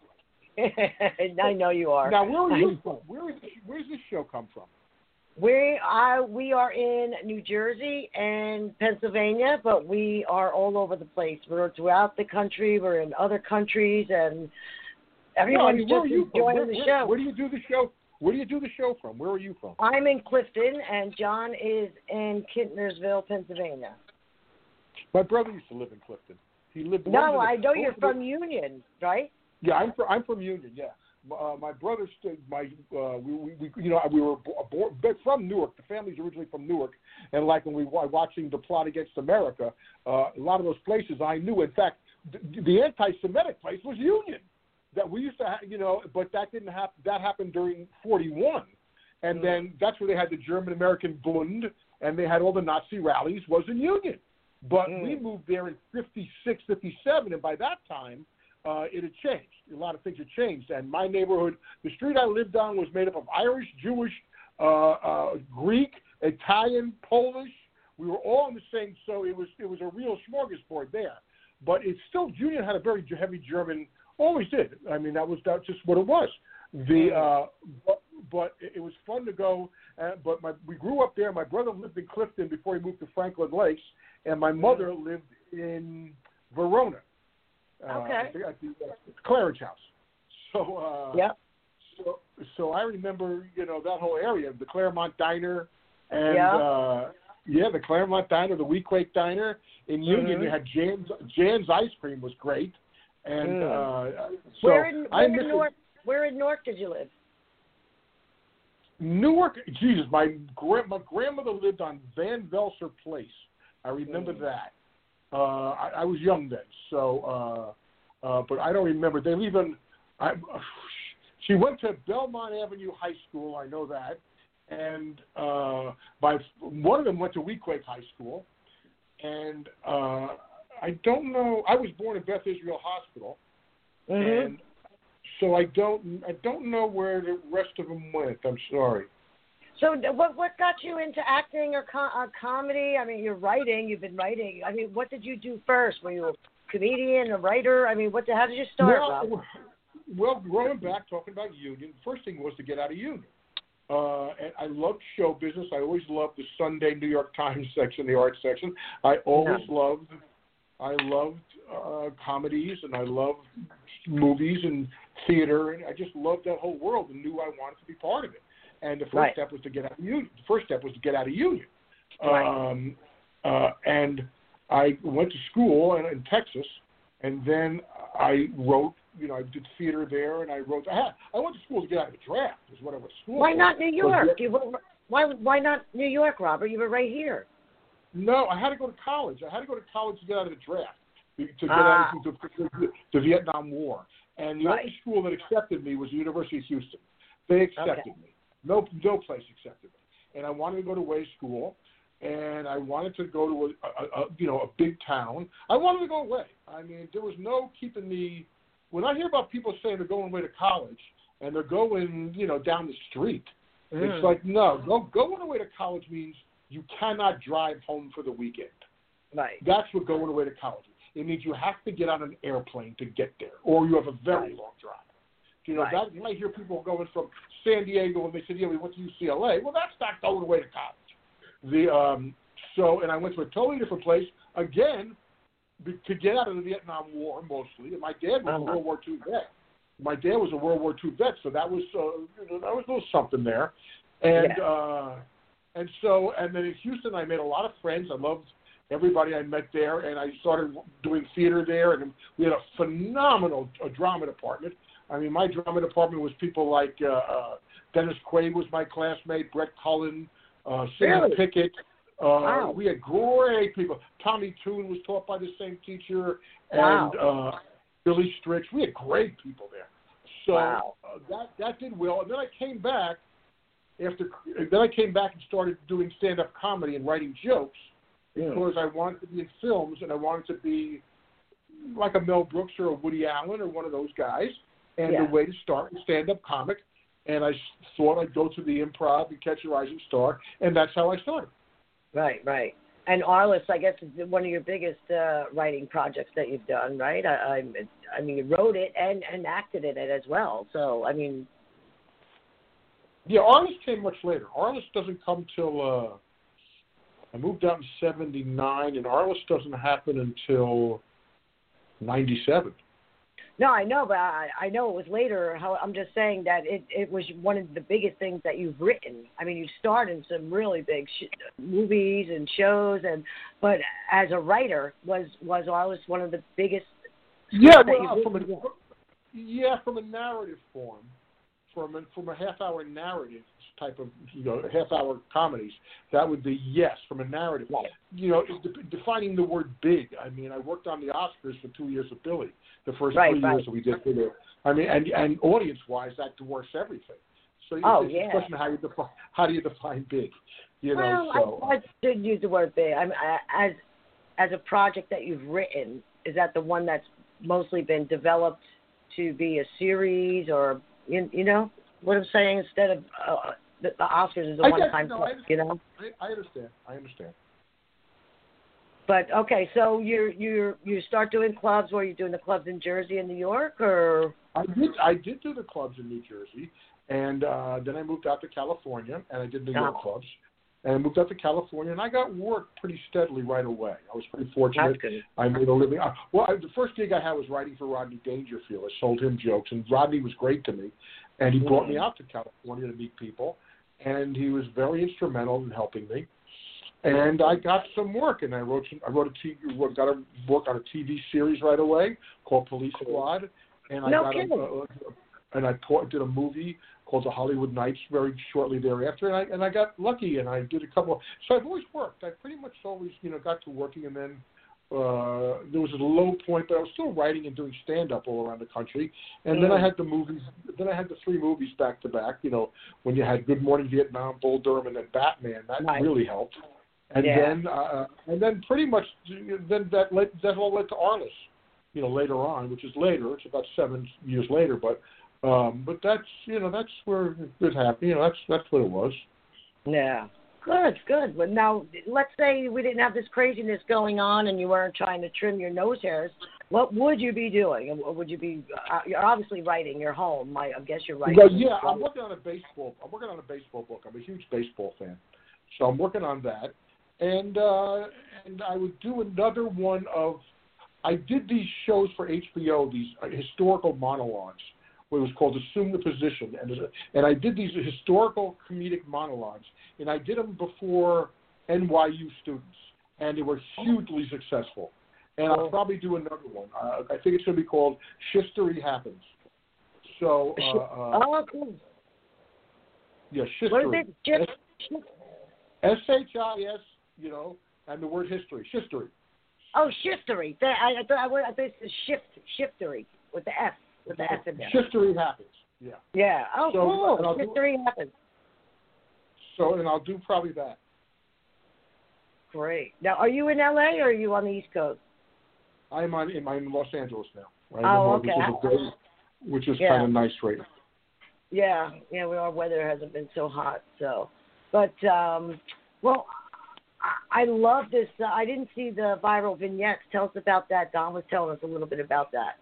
I know you are. Now, where are you from? Where's this show come from? We are in New Jersey and Pennsylvania, but we are all over the place. We're throughout the country. We're in other countries, and everyone's just enjoying the show. Where do you do the show? Where do you do the show from? Where are you from? I'm in Clifton, and John is in Kintnersville, Pennsylvania. My brother used to live in Clifton. He lived. No, I know you're from Union, right? Yeah, I'm from Union. Yeah. My brother, we were from Newark. The family's originally from Newark, and like when we were watching The Plot Against America, a lot of those places I knew. In fact, the anti-Semitic place was Union, that we used to, but that didn't happen. That happened during '41, and then that's where they had the German-American Bund, and they had all the Nazi rallies. Was in Union, but we moved there in '56, '57, and by that time. it had changed. A lot of things had changed. And my neighborhood, the street I lived on was made up of Irish, Jewish, Greek, Italian, Polish. We were all in the same, so it was a real smorgasbord there. But it's still, Union had a very heavy German, always did. I mean, that's just what it was. But it was fun to go. But we grew up there. My brother lived in Clifton before he moved to Franklin Lakes, and my mother lived in Verona. At the Clarence House. So So I remember, that whole area, the Claremont Diner, and the Claremont Diner, the Weequake Diner in Union. You had Jan's ice cream was great, and where in Newark did you live? Newark, Jesus, my grandmother lived on Van Velser Place. I remember that. I was young then, so but I don't remember. She went to Belmont Avenue High School. I know that, and one of them went to Weequake High School, and I don't know. I was born in Beth Israel Hospital, and so I don't know where the rest of them went. I'm sorry. So what got you into acting or comedy? I mean, you've been writing. I mean, what did you do first? Were you a comedian, a writer? I mean, how did you start, Rob? Well, growing back, talking about Union, the first thing was to get out of Union. And I loved show business. I always loved the Sunday New York Times section, the art section. I loved comedies, and I loved movies and theater, and I just loved that whole world and knew I wanted to be part of it. And the first step was to get out of Union. And I went to school in Texas, and then I wrote. I did theater there, and I wrote. I went to school to get out of the draft. Is what I went to school. Why not New York? Why not New York, Robert? You were right here. No, I had to go to college. I had to go to college to get out of the draft, to get out of the Vietnam War. And the only school that accepted me was the University of Houston. They accepted me. No place accepted me. And I wanted to go to Way School, and I wanted to go to a big town. I wanted to go away. I mean, there was no keeping me. When I hear about people saying they're going away to college and they're going, down the street, it's like, no, going away to college means you cannot drive home for the weekend. Right. That's what going away to college is. It means you have to get on an airplane to get there, or you have a very long drive. That you might hear people going from San Diego and they said, we went to UCLA. Well, that's not going away to college. And I went to a totally different place again to get out of the Vietnam War mostly. And my dad was a World War II vet. So that was a little something there. And and then in Houston, I made a lot of friends. I loved everybody I met there, and I started doing theater there. And we had a phenomenal drama department. I mean, my drama department was people like Dennis Quaid was my classmate, Brett Cullen, Sidney Pickett. We had great people. Tommy Toon was taught by the same teacher, and Billy Stritch. We had great people there. So that did well. And then I came back and started doing stand-up comedy and writing jokes because I wanted to be in films, and I wanted to be like a Mel Brooks or a Woody Allen or one of those guys. And the way to start was stand-up comic. And I thought I'd go to the Improv and catch a rising star, and that's how I started. Right. And Arliss, I guess, is one of your biggest writing projects that you've done, right? I mean, you wrote it and acted in it as well. So, I mean... Yeah, Arliss came much later. Arliss doesn't come till... I moved out in 79, and Arliss doesn't happen until 97. No, I know, but I know it was later. I'm just saying that it was one of the biggest things that you've written. I mean, you starred in some really big movies and shows, but as a writer, was Arliss one of the biggest? From a narrative form, from a half-hour narrative type of half-hour comedies, that would be yes from a narrative. Defining the word big. I mean, I worked on the Oscars for 2 years with Billy. The first 3 years that we did for the, I mean, and audience-wise, that dwarfs everything. So it's a question of how do you define big? I did use the word big. As a project that you've written, is that the one that's mostly been developed to be a series, or you know what I'm saying? Instead of the Oscars is a one-time thing, you know. I understand. I understand. But okay, so you start doing clubs. Were you doing the clubs in Jersey and New York, or? I did do the clubs in New Jersey, and then I moved out to California, and I did New York clubs. And I moved out to California, and I got work pretty steadily right away. I was pretty fortunate. That's good. I made a living. The first gig I had was writing for Rodney Dangerfield. I sold him jokes, and Rodney was great to me. And he brought me out to California to meet people, and he was very instrumental in helping me. And I got some work, and I got to work on a TV series right away called Police Squad, and I did a movie called The Hollywood Knights very shortly thereafter, and I got lucky, and I did a couple. So I've always worked. I pretty much always got to working, and then there was a low point, but I was still writing and doing stand-up all around the country. And then I had the movies. Then I had the 3 movies back to back. When you had Good Morning Vietnam, Bull Durham, and then Batman, that really helped. And then pretty much that all led to Arliss, later on, which is later. It's about 7 years later, but that's that's where it happened. That's what it was. Yeah. Good. But now, let's say we didn't have this craziness going on, and you weren't trying to trim your nose hairs. What would you be doing? Would you be? You're obviously writing. You're home. I guess you're writing. Well, yeah, I'm working on a baseball book. I'm a huge baseball fan, so I'm working on that. And I would do another one of. I did these shows for HBO, these historical monologues, where it was called Assume the Position, and I did these historical comedic monologues, and I did them before NYU students, and they were hugely successful. And I'll probably do another one. I think it's going to be called Shistery Happens. So. Cool. Yeah, Shistery. What is it? SHIS. And the word history, Shistery. Oh, Shiftery. I thought it was Shiftery with the F in there. Shistery Happens. Yeah. Yeah. Oh, so, cool. Shistery Happens. So, and I'll do probably that. Great. Now, are you in LA or are you on the East Coast? I'm in Los Angeles now. Right? Oh, okay. Which is kind of nice right now. Yeah. Our weather hasn't been so hot, so. But I love this. I didn't see the viral vignettes. Tell us about that. Don was telling us a little bit about that.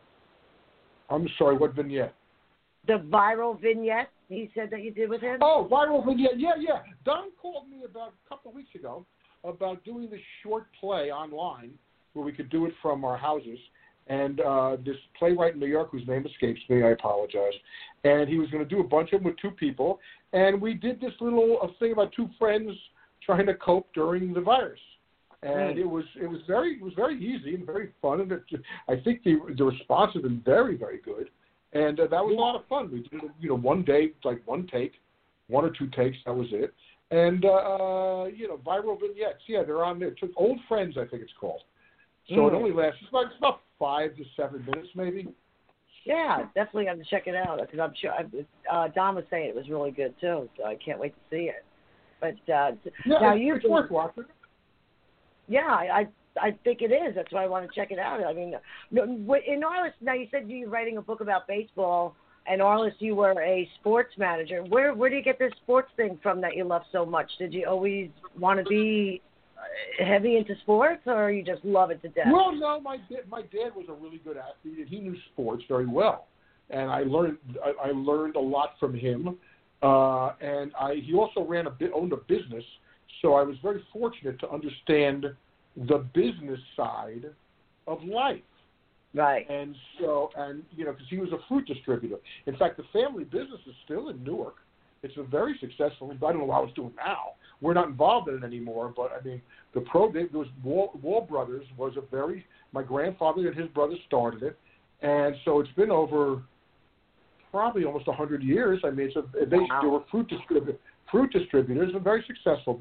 I'm sorry, what vignette? The viral vignette he said that you did with him? Oh, viral vignette. Yeah. Don called me about a couple of weeks ago about doing this short play online where we could do it from our houses. And this playwright in New York, whose name escapes me, I apologize. And he was going to do a bunch of them with 2 people. And we did this little thing about 2 friends trying to cope during the virus, and it was very easy and very fun, and I think the response has been very, very good, and that was a lot of fun. We did it, one day, like 1 take, 1 or 2 takes, that was it, and viral vignettes, they're on there. Old Friends, I think it's called. So it only lasts it's about 5 to 7 minutes, maybe. Yeah, definitely have to check it out because I'm sure Don was saying it was really good too, so I can't wait to see it. But now it's worth watching. Yeah, I think it is. That's why I want to check it out. I mean, in Arliss, now you said you're writing a book about baseball, and Arliss, you were a sports manager. Where do you get this sports thing from that you love so much? Did you always want to be heavy into sports, or you just love it to death? Well, no, my dad was a really good athlete, and he knew sports very well, and I learned a lot from him. And he also owned a business, so I was very fortunate to understand the business side of life. Right. And so, because he was a fruit distributor. In fact, the family business is still in Newark. It's a very successful. I don't know how it's doing now. We're not involved in it anymore, but I mean, there was Wall Brothers was my grandfather and his brother started it, and so it's been over probably almost 100 years. I mean, they were fruit distributors and very successful.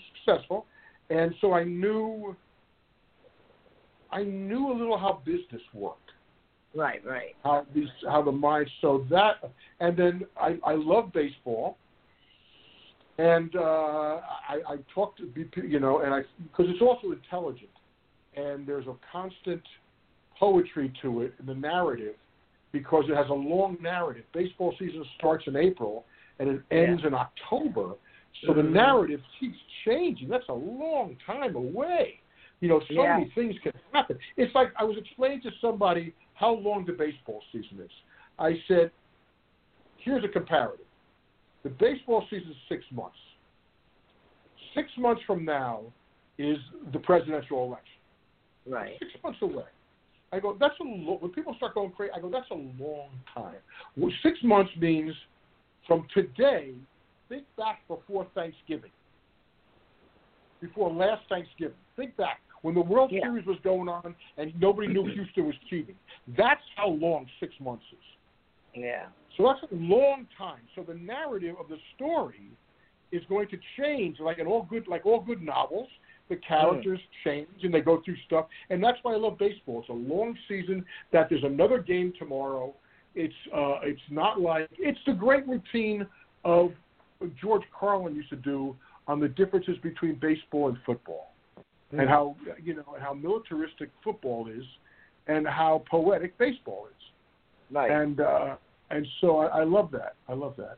And so I knew a little how business worked. Right. How the mind. So that, and then I love baseball, and I talk to and because it's also intelligent, and there's a constant poetry to it in the narrative because it has a long narrative. Baseball season starts in April and it ends in October. So the narrative keeps changing. That's a long time away. You know, so many things can happen. It's like I was explaining to somebody how long the baseball season is. I said, here's a comparative. The baseball season is 6 months. 6 months from now is the presidential election. Right. 6 months away. I go, that's a when people start going crazy, I go, that's a long time. Well, 6 months means from today, think back before Thanksgiving. Before last Thanksgiving. Think back when the World Series was going on and nobody knew Houston was cheating. That's how long 6 months is. Yeah. So that's a long time. So the narrative of the story is going to change, like all good novels. The characters change and they go through stuff, and that's why I love baseball. It's a long season. That there's another game tomorrow. It's not like it's the great routine of George Carlin used to do on the differences between baseball and football, and how how militaristic football is, and how poetic baseball is. Right. And so I love that. I love that.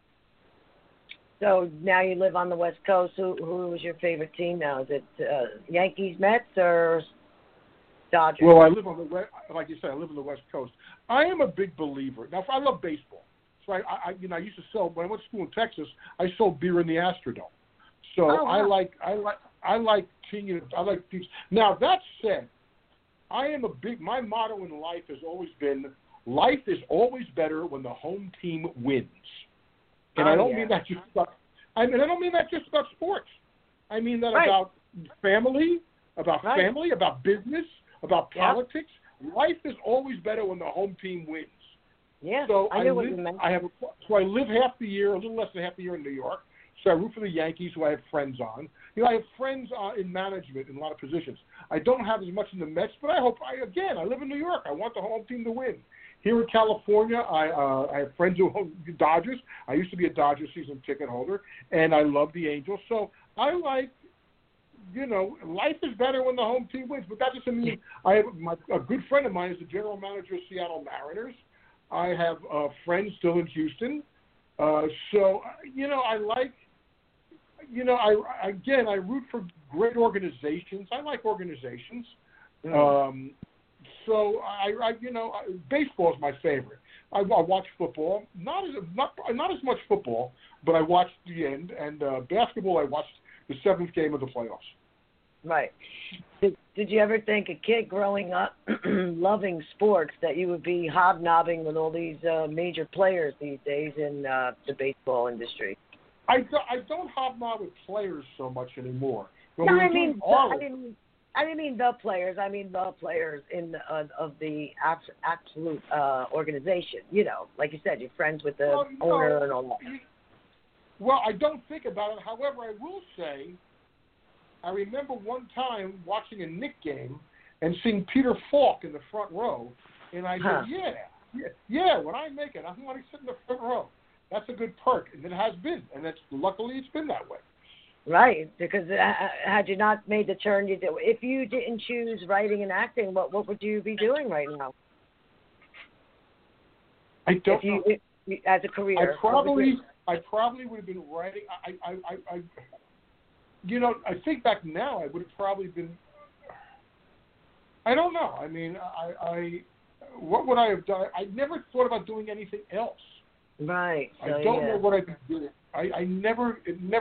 So now you live on the West Coast. Who is your favorite team now? Is it Yankees, Mets, or Dodgers? Well, I live on the West, like you said, I live on the West Coast. I am a big believer. Now, I love baseball. So I used to sell when I went to school in Texas. I sold beer in the Astrodome. So I like teams. Now that said, my motto in life has always been life is always better when the home team wins. And I don't mean that just about. I don't mean that just about sports. I mean that about family, about business, about politics. Life is always better when the home team wins. Yeah, so I know what you meant. I live half the year, a little less than half the year in New York. So I root for the Yankees, who I have friends on. I have friends in management in a lot of positions. I don't have as much in the Mets, but I live in New York. I want the home team to win. Here in California, I have friends who own the Dodgers. I used to be a Dodgers season ticket holder, and I love the Angels. So I like, life is better when the home team wins. But that doesn't mean I have a good friend of mine is the general manager of Seattle Mariners. I have friends still in Houston. So I like, I root for great organizations. I like organizations. So baseball is my favorite. I watch football, not as much football, but I watched the end. And basketball, I watched the 7th game of the playoffs. Right. Did you ever think, a kid growing up loving sports, that you would be hobnobbing with all these major players these days in the baseball industry? I don't hobnob with players so much anymore. But no, I didn't mean the players. I mean the players of the absolute organization. Like you said, you're friends with the owner and all that. Well, I don't think about it. However, I will say, I remember one time watching a Knick game and seeing Peter Falk in the front row, and I said, yeah, when I make it, I want to sit in the front row. That's a good perk, and it has been, and luckily it's been that way. Right, because had you not made the turn you did, if you didn't choose writing and acting, what would you be doing right now? I don't know. As a career, I probably would have been writing. I think back now, I would have probably been. I don't know. I mean, what would I have done? I never thought about doing anything else. Right. So, I don't know what I'd be doing. I never.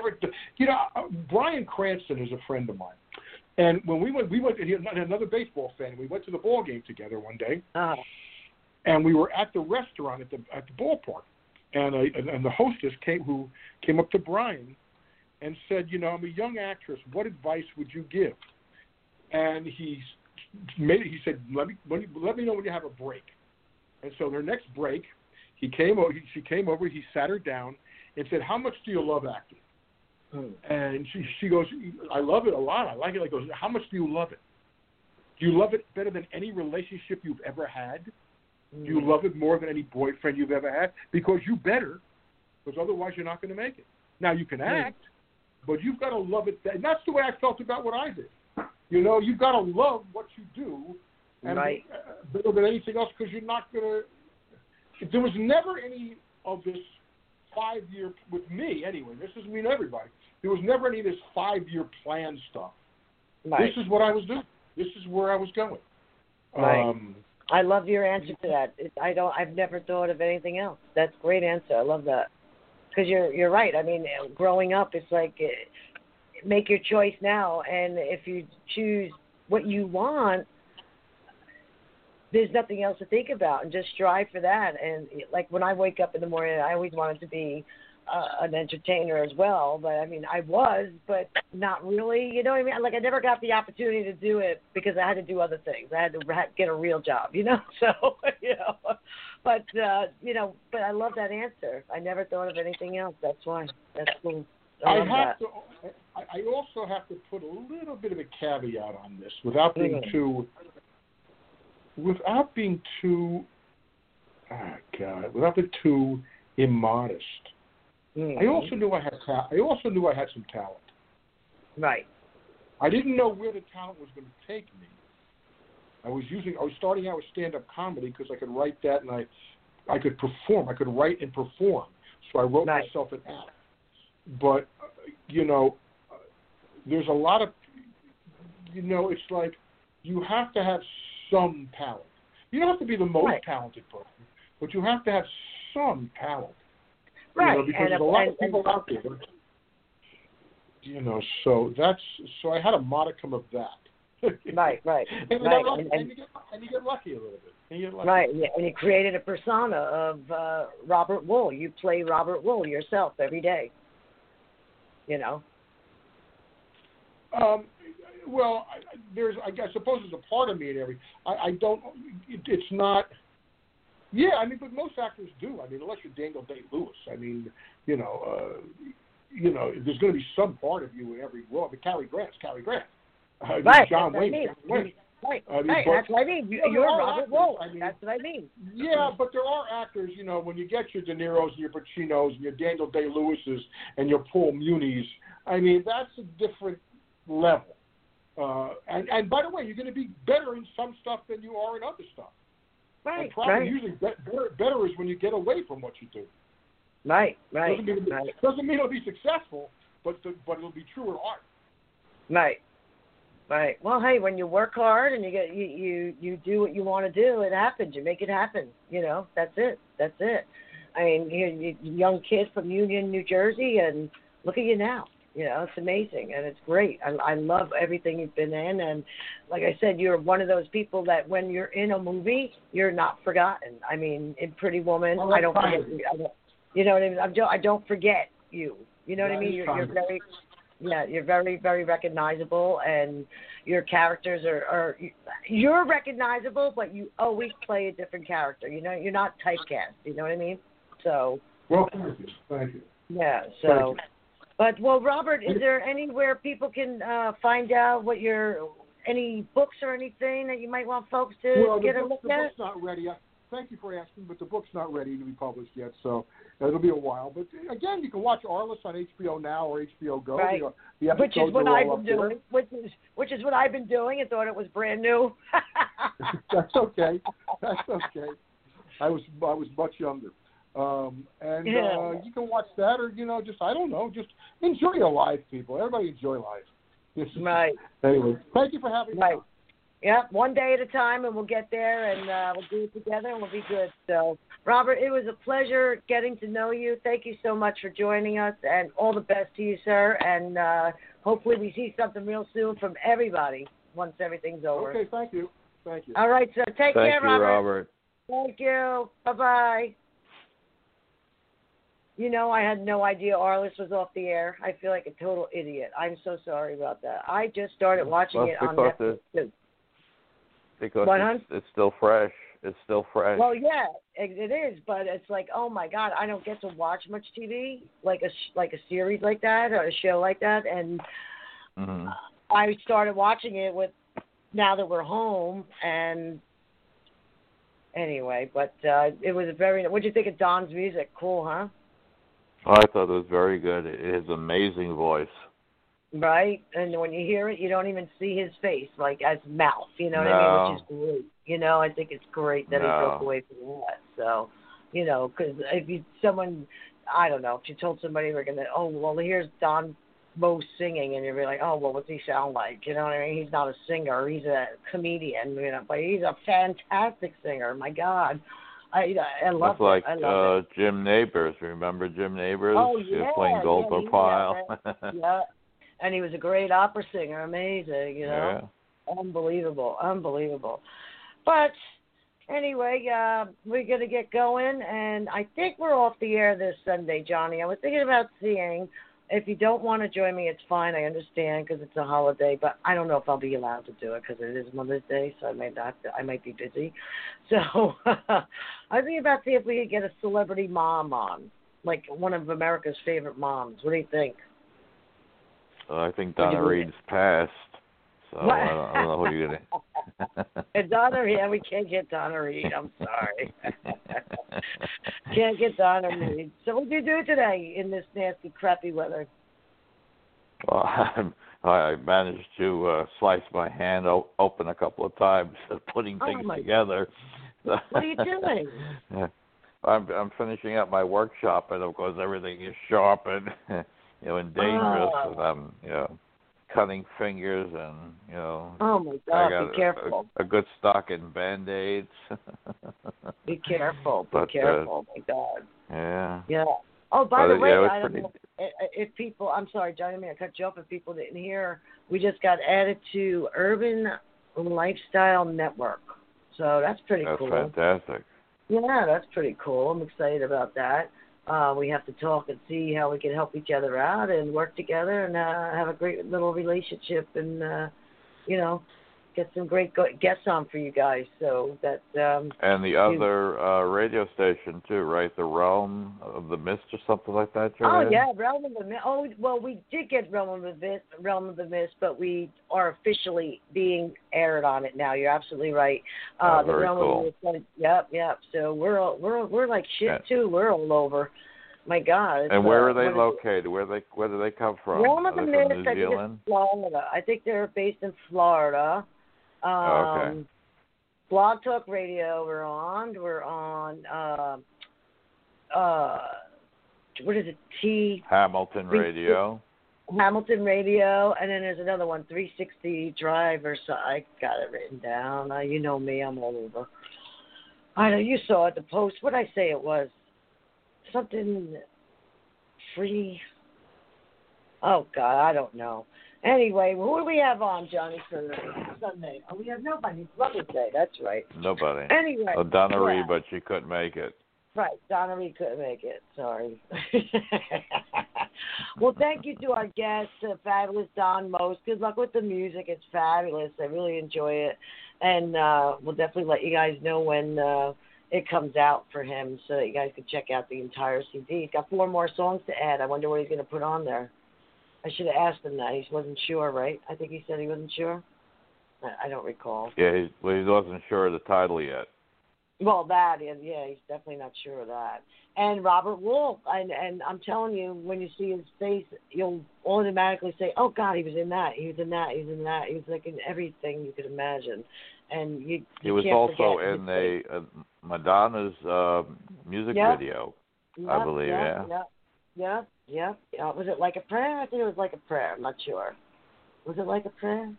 Brian Cranston is a friend of mine, and when we went. He another baseball fan. We went to the ball game together one day, and we were at the restaurant at the ballpark, and the hostess came up to Brian, and said, I'm a young actress. What advice would you give? And he said, let me know when you have a break. And so their next break, she came over. He sat her down and said, how much do you love acting? And she goes, I love it a lot. I like it. I goes, how much do you love it? Do you love it better than any relationship you've ever had? Do you love it more than any boyfriend you've ever had? Because you better, because otherwise you're not going to make it. Now, you can act, but you've got to love it. And that's the way I felt about what I did. You've got to love what you do and right. better than anything else, because you're not going to. There was never any of this 5-year, with me anyway, this doesn't mean everybody, there was never any of this 5-year plan stuff. Right. This is what I was doing. This is where I was going. Right. I love your answer to that. I've never thought of anything else. That's a great answer. I love that. Because you're right. I mean, growing up, it's like make your choice now, and if you choose what you want, there's nothing else to think about, and just strive for that. And like when I wake up in the morning, I always wanted to be an entertainer as well. But I mean, I was, but not really. You know what I mean? Like I never got the opportunity to do it because I had to do other things. I had to get a real job, you know. So but but I love that answer. I never thought of anything else. That's why. That's cool. I also have to put a little bit of a caveat on this without being too immodest. I also knew I had some talent. Right. I didn't know where the talent was going to take me. I was starting out with stand-up comedy because I could write that and I could perform. I could write and perform. So I wrote myself an act. But there's a lot of it's like you have to have some talent. You don't have to be the most talented person, but you have to have some talent. Right. Because there's a lot of people out there. So I had a modicum of that. Right. And you get lucky a little bit. Right, and you created a persona of Robert Wuhl. You play Robert Wuhl yourself every day. Well, I suppose there's a part of me in every. I don't. It's not. Yeah, I mean, but most actors do. I mean, unless you're Daniel Day-Lewis. I mean, there's going to be some part of you in every role. I mean, Cary Grant's Cary Grant. Right. John Wayne. Right. That's what I mean. You're Robert Wuhl. That's what I mean. Yeah, but there are actors. When you get your De Niros and your Pacinos and your Daniel Day-Lewis's and your Paul Muni's. I mean, that's a different level. And by the way, you're going to be better in some stuff than you are in other stuff. Right. And probably usually better is when you get away from what you do. Right. Doesn't mean it'll be successful, but it'll be true in art. Right. Well, hey, when you work hard and you do what you want to do, it happens. You make it happen. That's it. I mean, you're a young kid from Union, New Jersey, and look at you now. It's amazing, and it's great. I love everything you've been in, and like I said, you're one of those people that when you're in a movie, you're not forgotten. I mean, in Pretty Woman, I don't forget you. You know what I mean? I don't forget you. You know what I mean? You're very, you're very, very recognizable, and your characters are you're recognizable, but you always play a different character. You're not typecast. You know what I mean? So. Well, thank you. Yeah. So. But, Robert, is there anywhere people can find out any books or anything that you might want folks to get a look at? The book's not ready. Thank you for asking, but the book's not ready to be published yet, so it'll be a while. But, again, you can watch Arliss on HBO Now or HBO Go. Right. Which is what I've been doing. Which is what I've been doing and thought it was brand new. That's okay. I was much younger. You can watch that, or just I don't know, just enjoy your life, people. Everybody enjoy life. Right. Anyway, thank you for having me. Yeah, one day at a time, and we'll get there, and we'll do it together, and we'll be good. So, Robert, it was a pleasure getting to know you. Thank you so much for joining us, and all the best to you, sir. And hopefully, we see something real soon from everybody once everything's over. Okay, thank you. All right, sir. Take care, Robert. Thank you. Bye-bye. I had no idea Arliss was off the air. I feel like a total idiot. I'm so sorry about that. I just started watching it on Netflix too. Because it's still fresh. It's still fresh. Well, yeah, it is. But it's like, oh my God, I don't get to watch much TV, like a series like that or a show like that. And I started watching it now that we're home. And anyway, but it was what'd you think of Don's music? Cool, huh? I thought it was very good. His amazing voice. Right? And when you hear it, you don't even see his face, like as mouth, you know what I mean? Which is great. You know, I think it's great that he broke away from that. So, you know, because if I don't know, if you told somebody we're going to, oh, well, here's Don Most singing, and you'd be like, oh, well, what's he sound like? You know what I mean? He's not a singer. He's a comedian, you know, but he's a fantastic singer. My God. I love it. Like I love it. Jim Neighbors. Remember Jim Neighbors? Oh, He yeah. was playing Goldberg Pile. Yeah. And he was a great opera singer. Amazing, you know. Yeah. Unbelievable. But anyway, we're going to get going, and I think we're off the air this Sunday, Johnny. I was thinking about seeing. If you don't want to join me, it's fine. I understand because it's a holiday, but I don't know if I'll be allowed to do it because it is Mother's Day, so I might be busy. So I was thinking about seeing if we could get a celebrity mom on, like one of America's favorite moms. What do you think? I think Donna Reed's passed, so I don't know who you're going to. And Donna Reed, we can't get Donna Reed. I'm sorry. Can't get Donna Reed. So what do you do today in this nasty, crappy weather? Well, I managed to slice my hand open a couple of times, putting things together. What are you doing? I'm finishing up my workshop, and of course everything is sharp and and dangerous. And I'm cutting fingers, and Oh my God! I got be careful. A good stock in Band-Aids. Be careful. Be careful. My God. Yeah. Yeah. Oh, by the way, I don't pretty... know if people. I'm sorry, Johnny. I cut you off. If people didn't hear, we just got added to Urban Lifestyle Network. So that's pretty cool. That's fantastic. Yeah, that's pretty cool. I'm excited about that. We have to talk and see how we can help each other out and work together and have a great little relationship and, get some great guests on for you guys. So that and the other radio station, too, right? The Realm of the Mist or something like that, Joanne? Oh, yeah, Realm of the Mist. Oh, well, we did get Realm of the Mist, but we are officially being aired on it now. You're absolutely right. The very Realm cool. of the Mist. Yep. So we're like shit, too. We're all over. My God. And where are they located? Where do they come from? Realm of the Mist, New I think Zealand? it's Florida. I think they're based in Florida. Okay. Blog Talk Radio we're on. We're on what is it? Hamilton Radio. Hamilton Radio, and then there's another one, 360 Drive or so. I got it written down. You know me, I'm all over. I know you saw it, the post. What did I say it was? Something free. Oh God, I don't know. Anyway, who do we have on, Johnny, for Sunday? Oh, we have nobody. It's Mother's Day. That's right. Nobody. Anyway. Donna Reed, but she couldn't make it. Right. Donna Reed couldn't make it. Sorry. Well, thank you to our guest, Fabulous Don Most. Good luck with the music. It's fabulous. I really enjoy it. And we'll definitely let you guys know when it comes out for him so that you guys can check out the entire CD. He's got 4 more songs to add. I wonder what he's going to put on there. I should have asked him that. He wasn't sure, right? I think he said he wasn't sure. I don't recall. Yeah, he wasn't sure of the title yet. Well, that is, yeah, he's definitely not sure of that. And Robert Wolf, and I'm telling you, when you see his face, you'll automatically say, oh, God, he was in that, he was in that, he was in that. He was like in everything you could imagine. And he was also in Madonna's music video, I believe, Yeah. Was it Like a Prayer? I think it was Like a Prayer. I'm not sure. Was it Like a Prayer?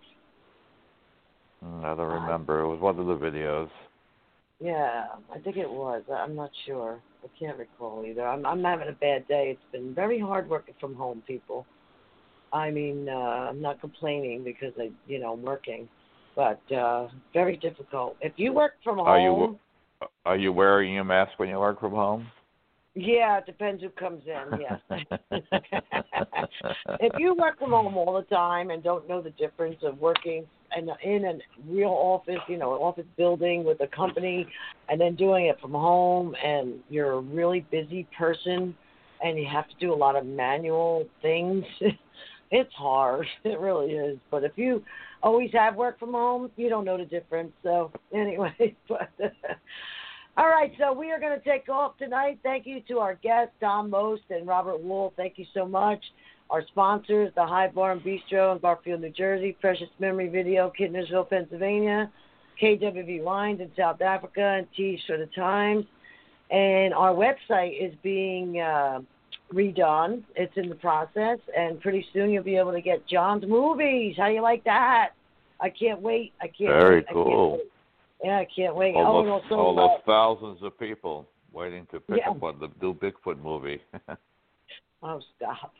I don't remember. It was one of the videos. Yeah, I think it was. I'm not sure. I can't recall either. I'm having a bad day. It's been very hard working from home, people. I mean, I'm not complaining because I'm working, but very difficult. If you work from home, are you wearing your mask when you work from home? Yeah, it depends who comes in, yes. If you work from home all the time and don't know the difference of working in a real office, an office building with a company, and then doing it from home, and you're a really busy person and you have to do a lot of manual things, it's hard. It really is. But if you always have work from home, you don't know the difference. So anyway, but... All right, so we are going to take off tonight. Thank you to our guests, Don Most and Robert Wolf. Thank you so much. Our sponsors, the High Bar and Bistro in Garfield, New Jersey, Precious Memory Video, Kidnersville, Pennsylvania, KWV Lines in South Africa, and Tees for the Times. And our website is being redone. It's in the process, and pretty soon you'll be able to get John's movies. How you like that? I can't wait. Very cool. I can't wait. All those thousands of people waiting to pick up on the new Bigfoot movie. Oh, stop.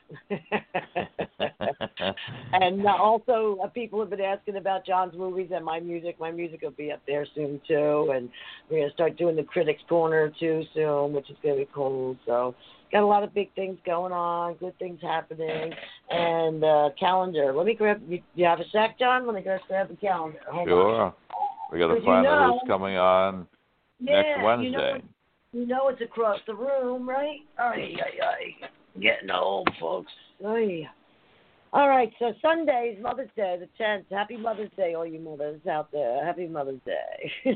And also, people have been asking about John's movies and my music. My music will be up there soon, too. And we're going to start doing the Critics Corner, too, soon, which is going to be cool. So, got a lot of big things going on, good things happening. And calendar. Let me grab, you have a sec, John? Let me grab the calendar. Hold on. We got to find out who's coming on next Wednesday. You know it's across the room, right? Getting old, folks. All right, so Sunday is Mother's Day, the 10th. Happy Mother's Day, all you mothers out there. Happy Mother's Day.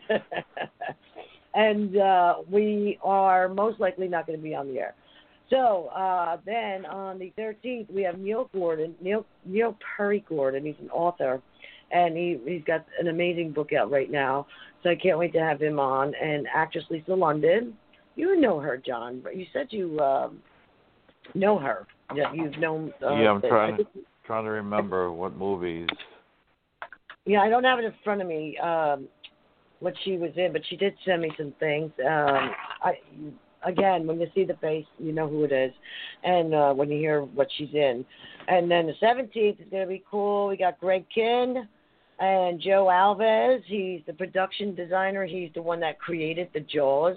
And we are most likely not going to be on the air. So then on the 13th, we have Neil Perry Gordon. He's an author, and he's got an amazing book out right now. So I can't wait to have him on. And actress Lisa London. You know her, John, but you said you know her. That you've known. I'm trying to remember what movies. Yeah, I don't have it in front of me what she was in, but she did send me some things. Again, when you see the face, you know who it is, and when you hear what she's in. And then the 17th is going to be cool. We got Greg Kinn and Joe Alves. He's the production designer. He's the one that created the Jaws.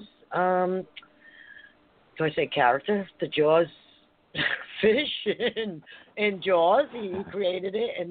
Do I say character? The Jaws fish in Jaws. He created it, and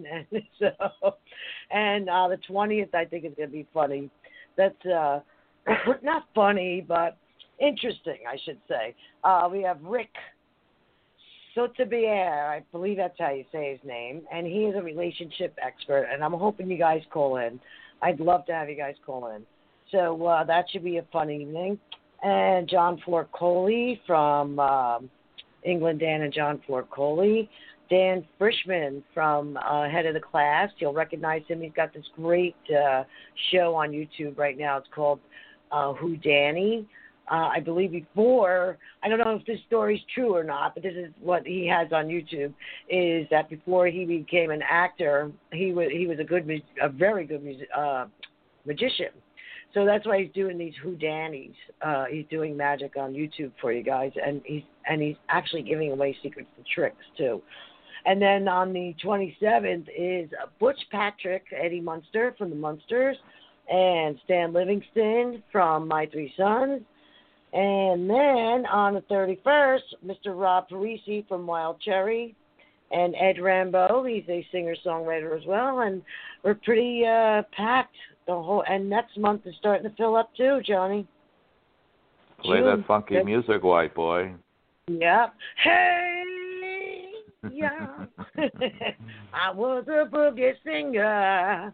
the 20th I think is going to be funny. That's not funny, but interesting, I should say. We have Rick Sotebier, I believe that's how you say his name, and he is a relationship expert, and I'm hoping you guys call in. I'd love to have you guys call in. So that should be a fun evening. And John Fort Coley from England, Dan and John Fort Coley. Dan Frischman from Head of the Class. You'll recognize him. He's got this great show on YouTube right now. It's called Who Danny. I believe before, I don't know if this story's true or not, but this is what he has on YouTube, is that before he became an actor, he was a very good magician. So that's why he's doing these whodanies. He's doing magic on YouTube for you guys, and he's actually giving away secrets and tricks too. And then on the 27th is Butch Patrick, Eddie Munster from the Munsters, and Stan Livingston from My Three Sons. And then on the 31st, Mr. Rob Parisi from Wild Cherry, and Ed Rambo. He's a singer-songwriter as well, and we're pretty packed. And next month is starting to fill up too, Johnny. Play that funky music, white boy. Yep. Hey, yeah. I was a boogie singer.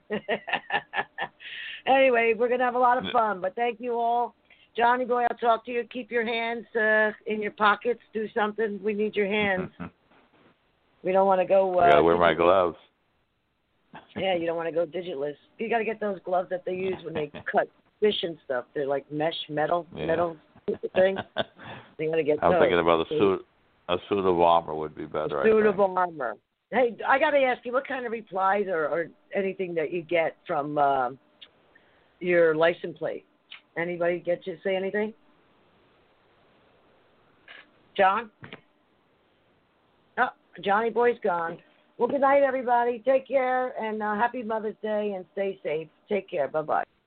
Anyway, we're going to have a lot of fun, but thank you all. Johnny boy, I'll talk to you. Keep your hands in your pockets. Do something. We need your hands. We don't want to go... I got to wear my gloves. Yeah, you don't want to go digitless. You got to get those gloves that they use when they cut fish and stuff. They're like mesh metal thing. You got to get those. I'm thinking about a suit of armor would be better. A suit of armor. Hey, I got to ask you, what kind of replies or anything that you get from your license plate? Anybody get you to say anything? John? Oh, Johnny boy's gone. Well, good night, everybody. Take care, and happy Mother's Day, and stay safe. Take care. Bye-bye.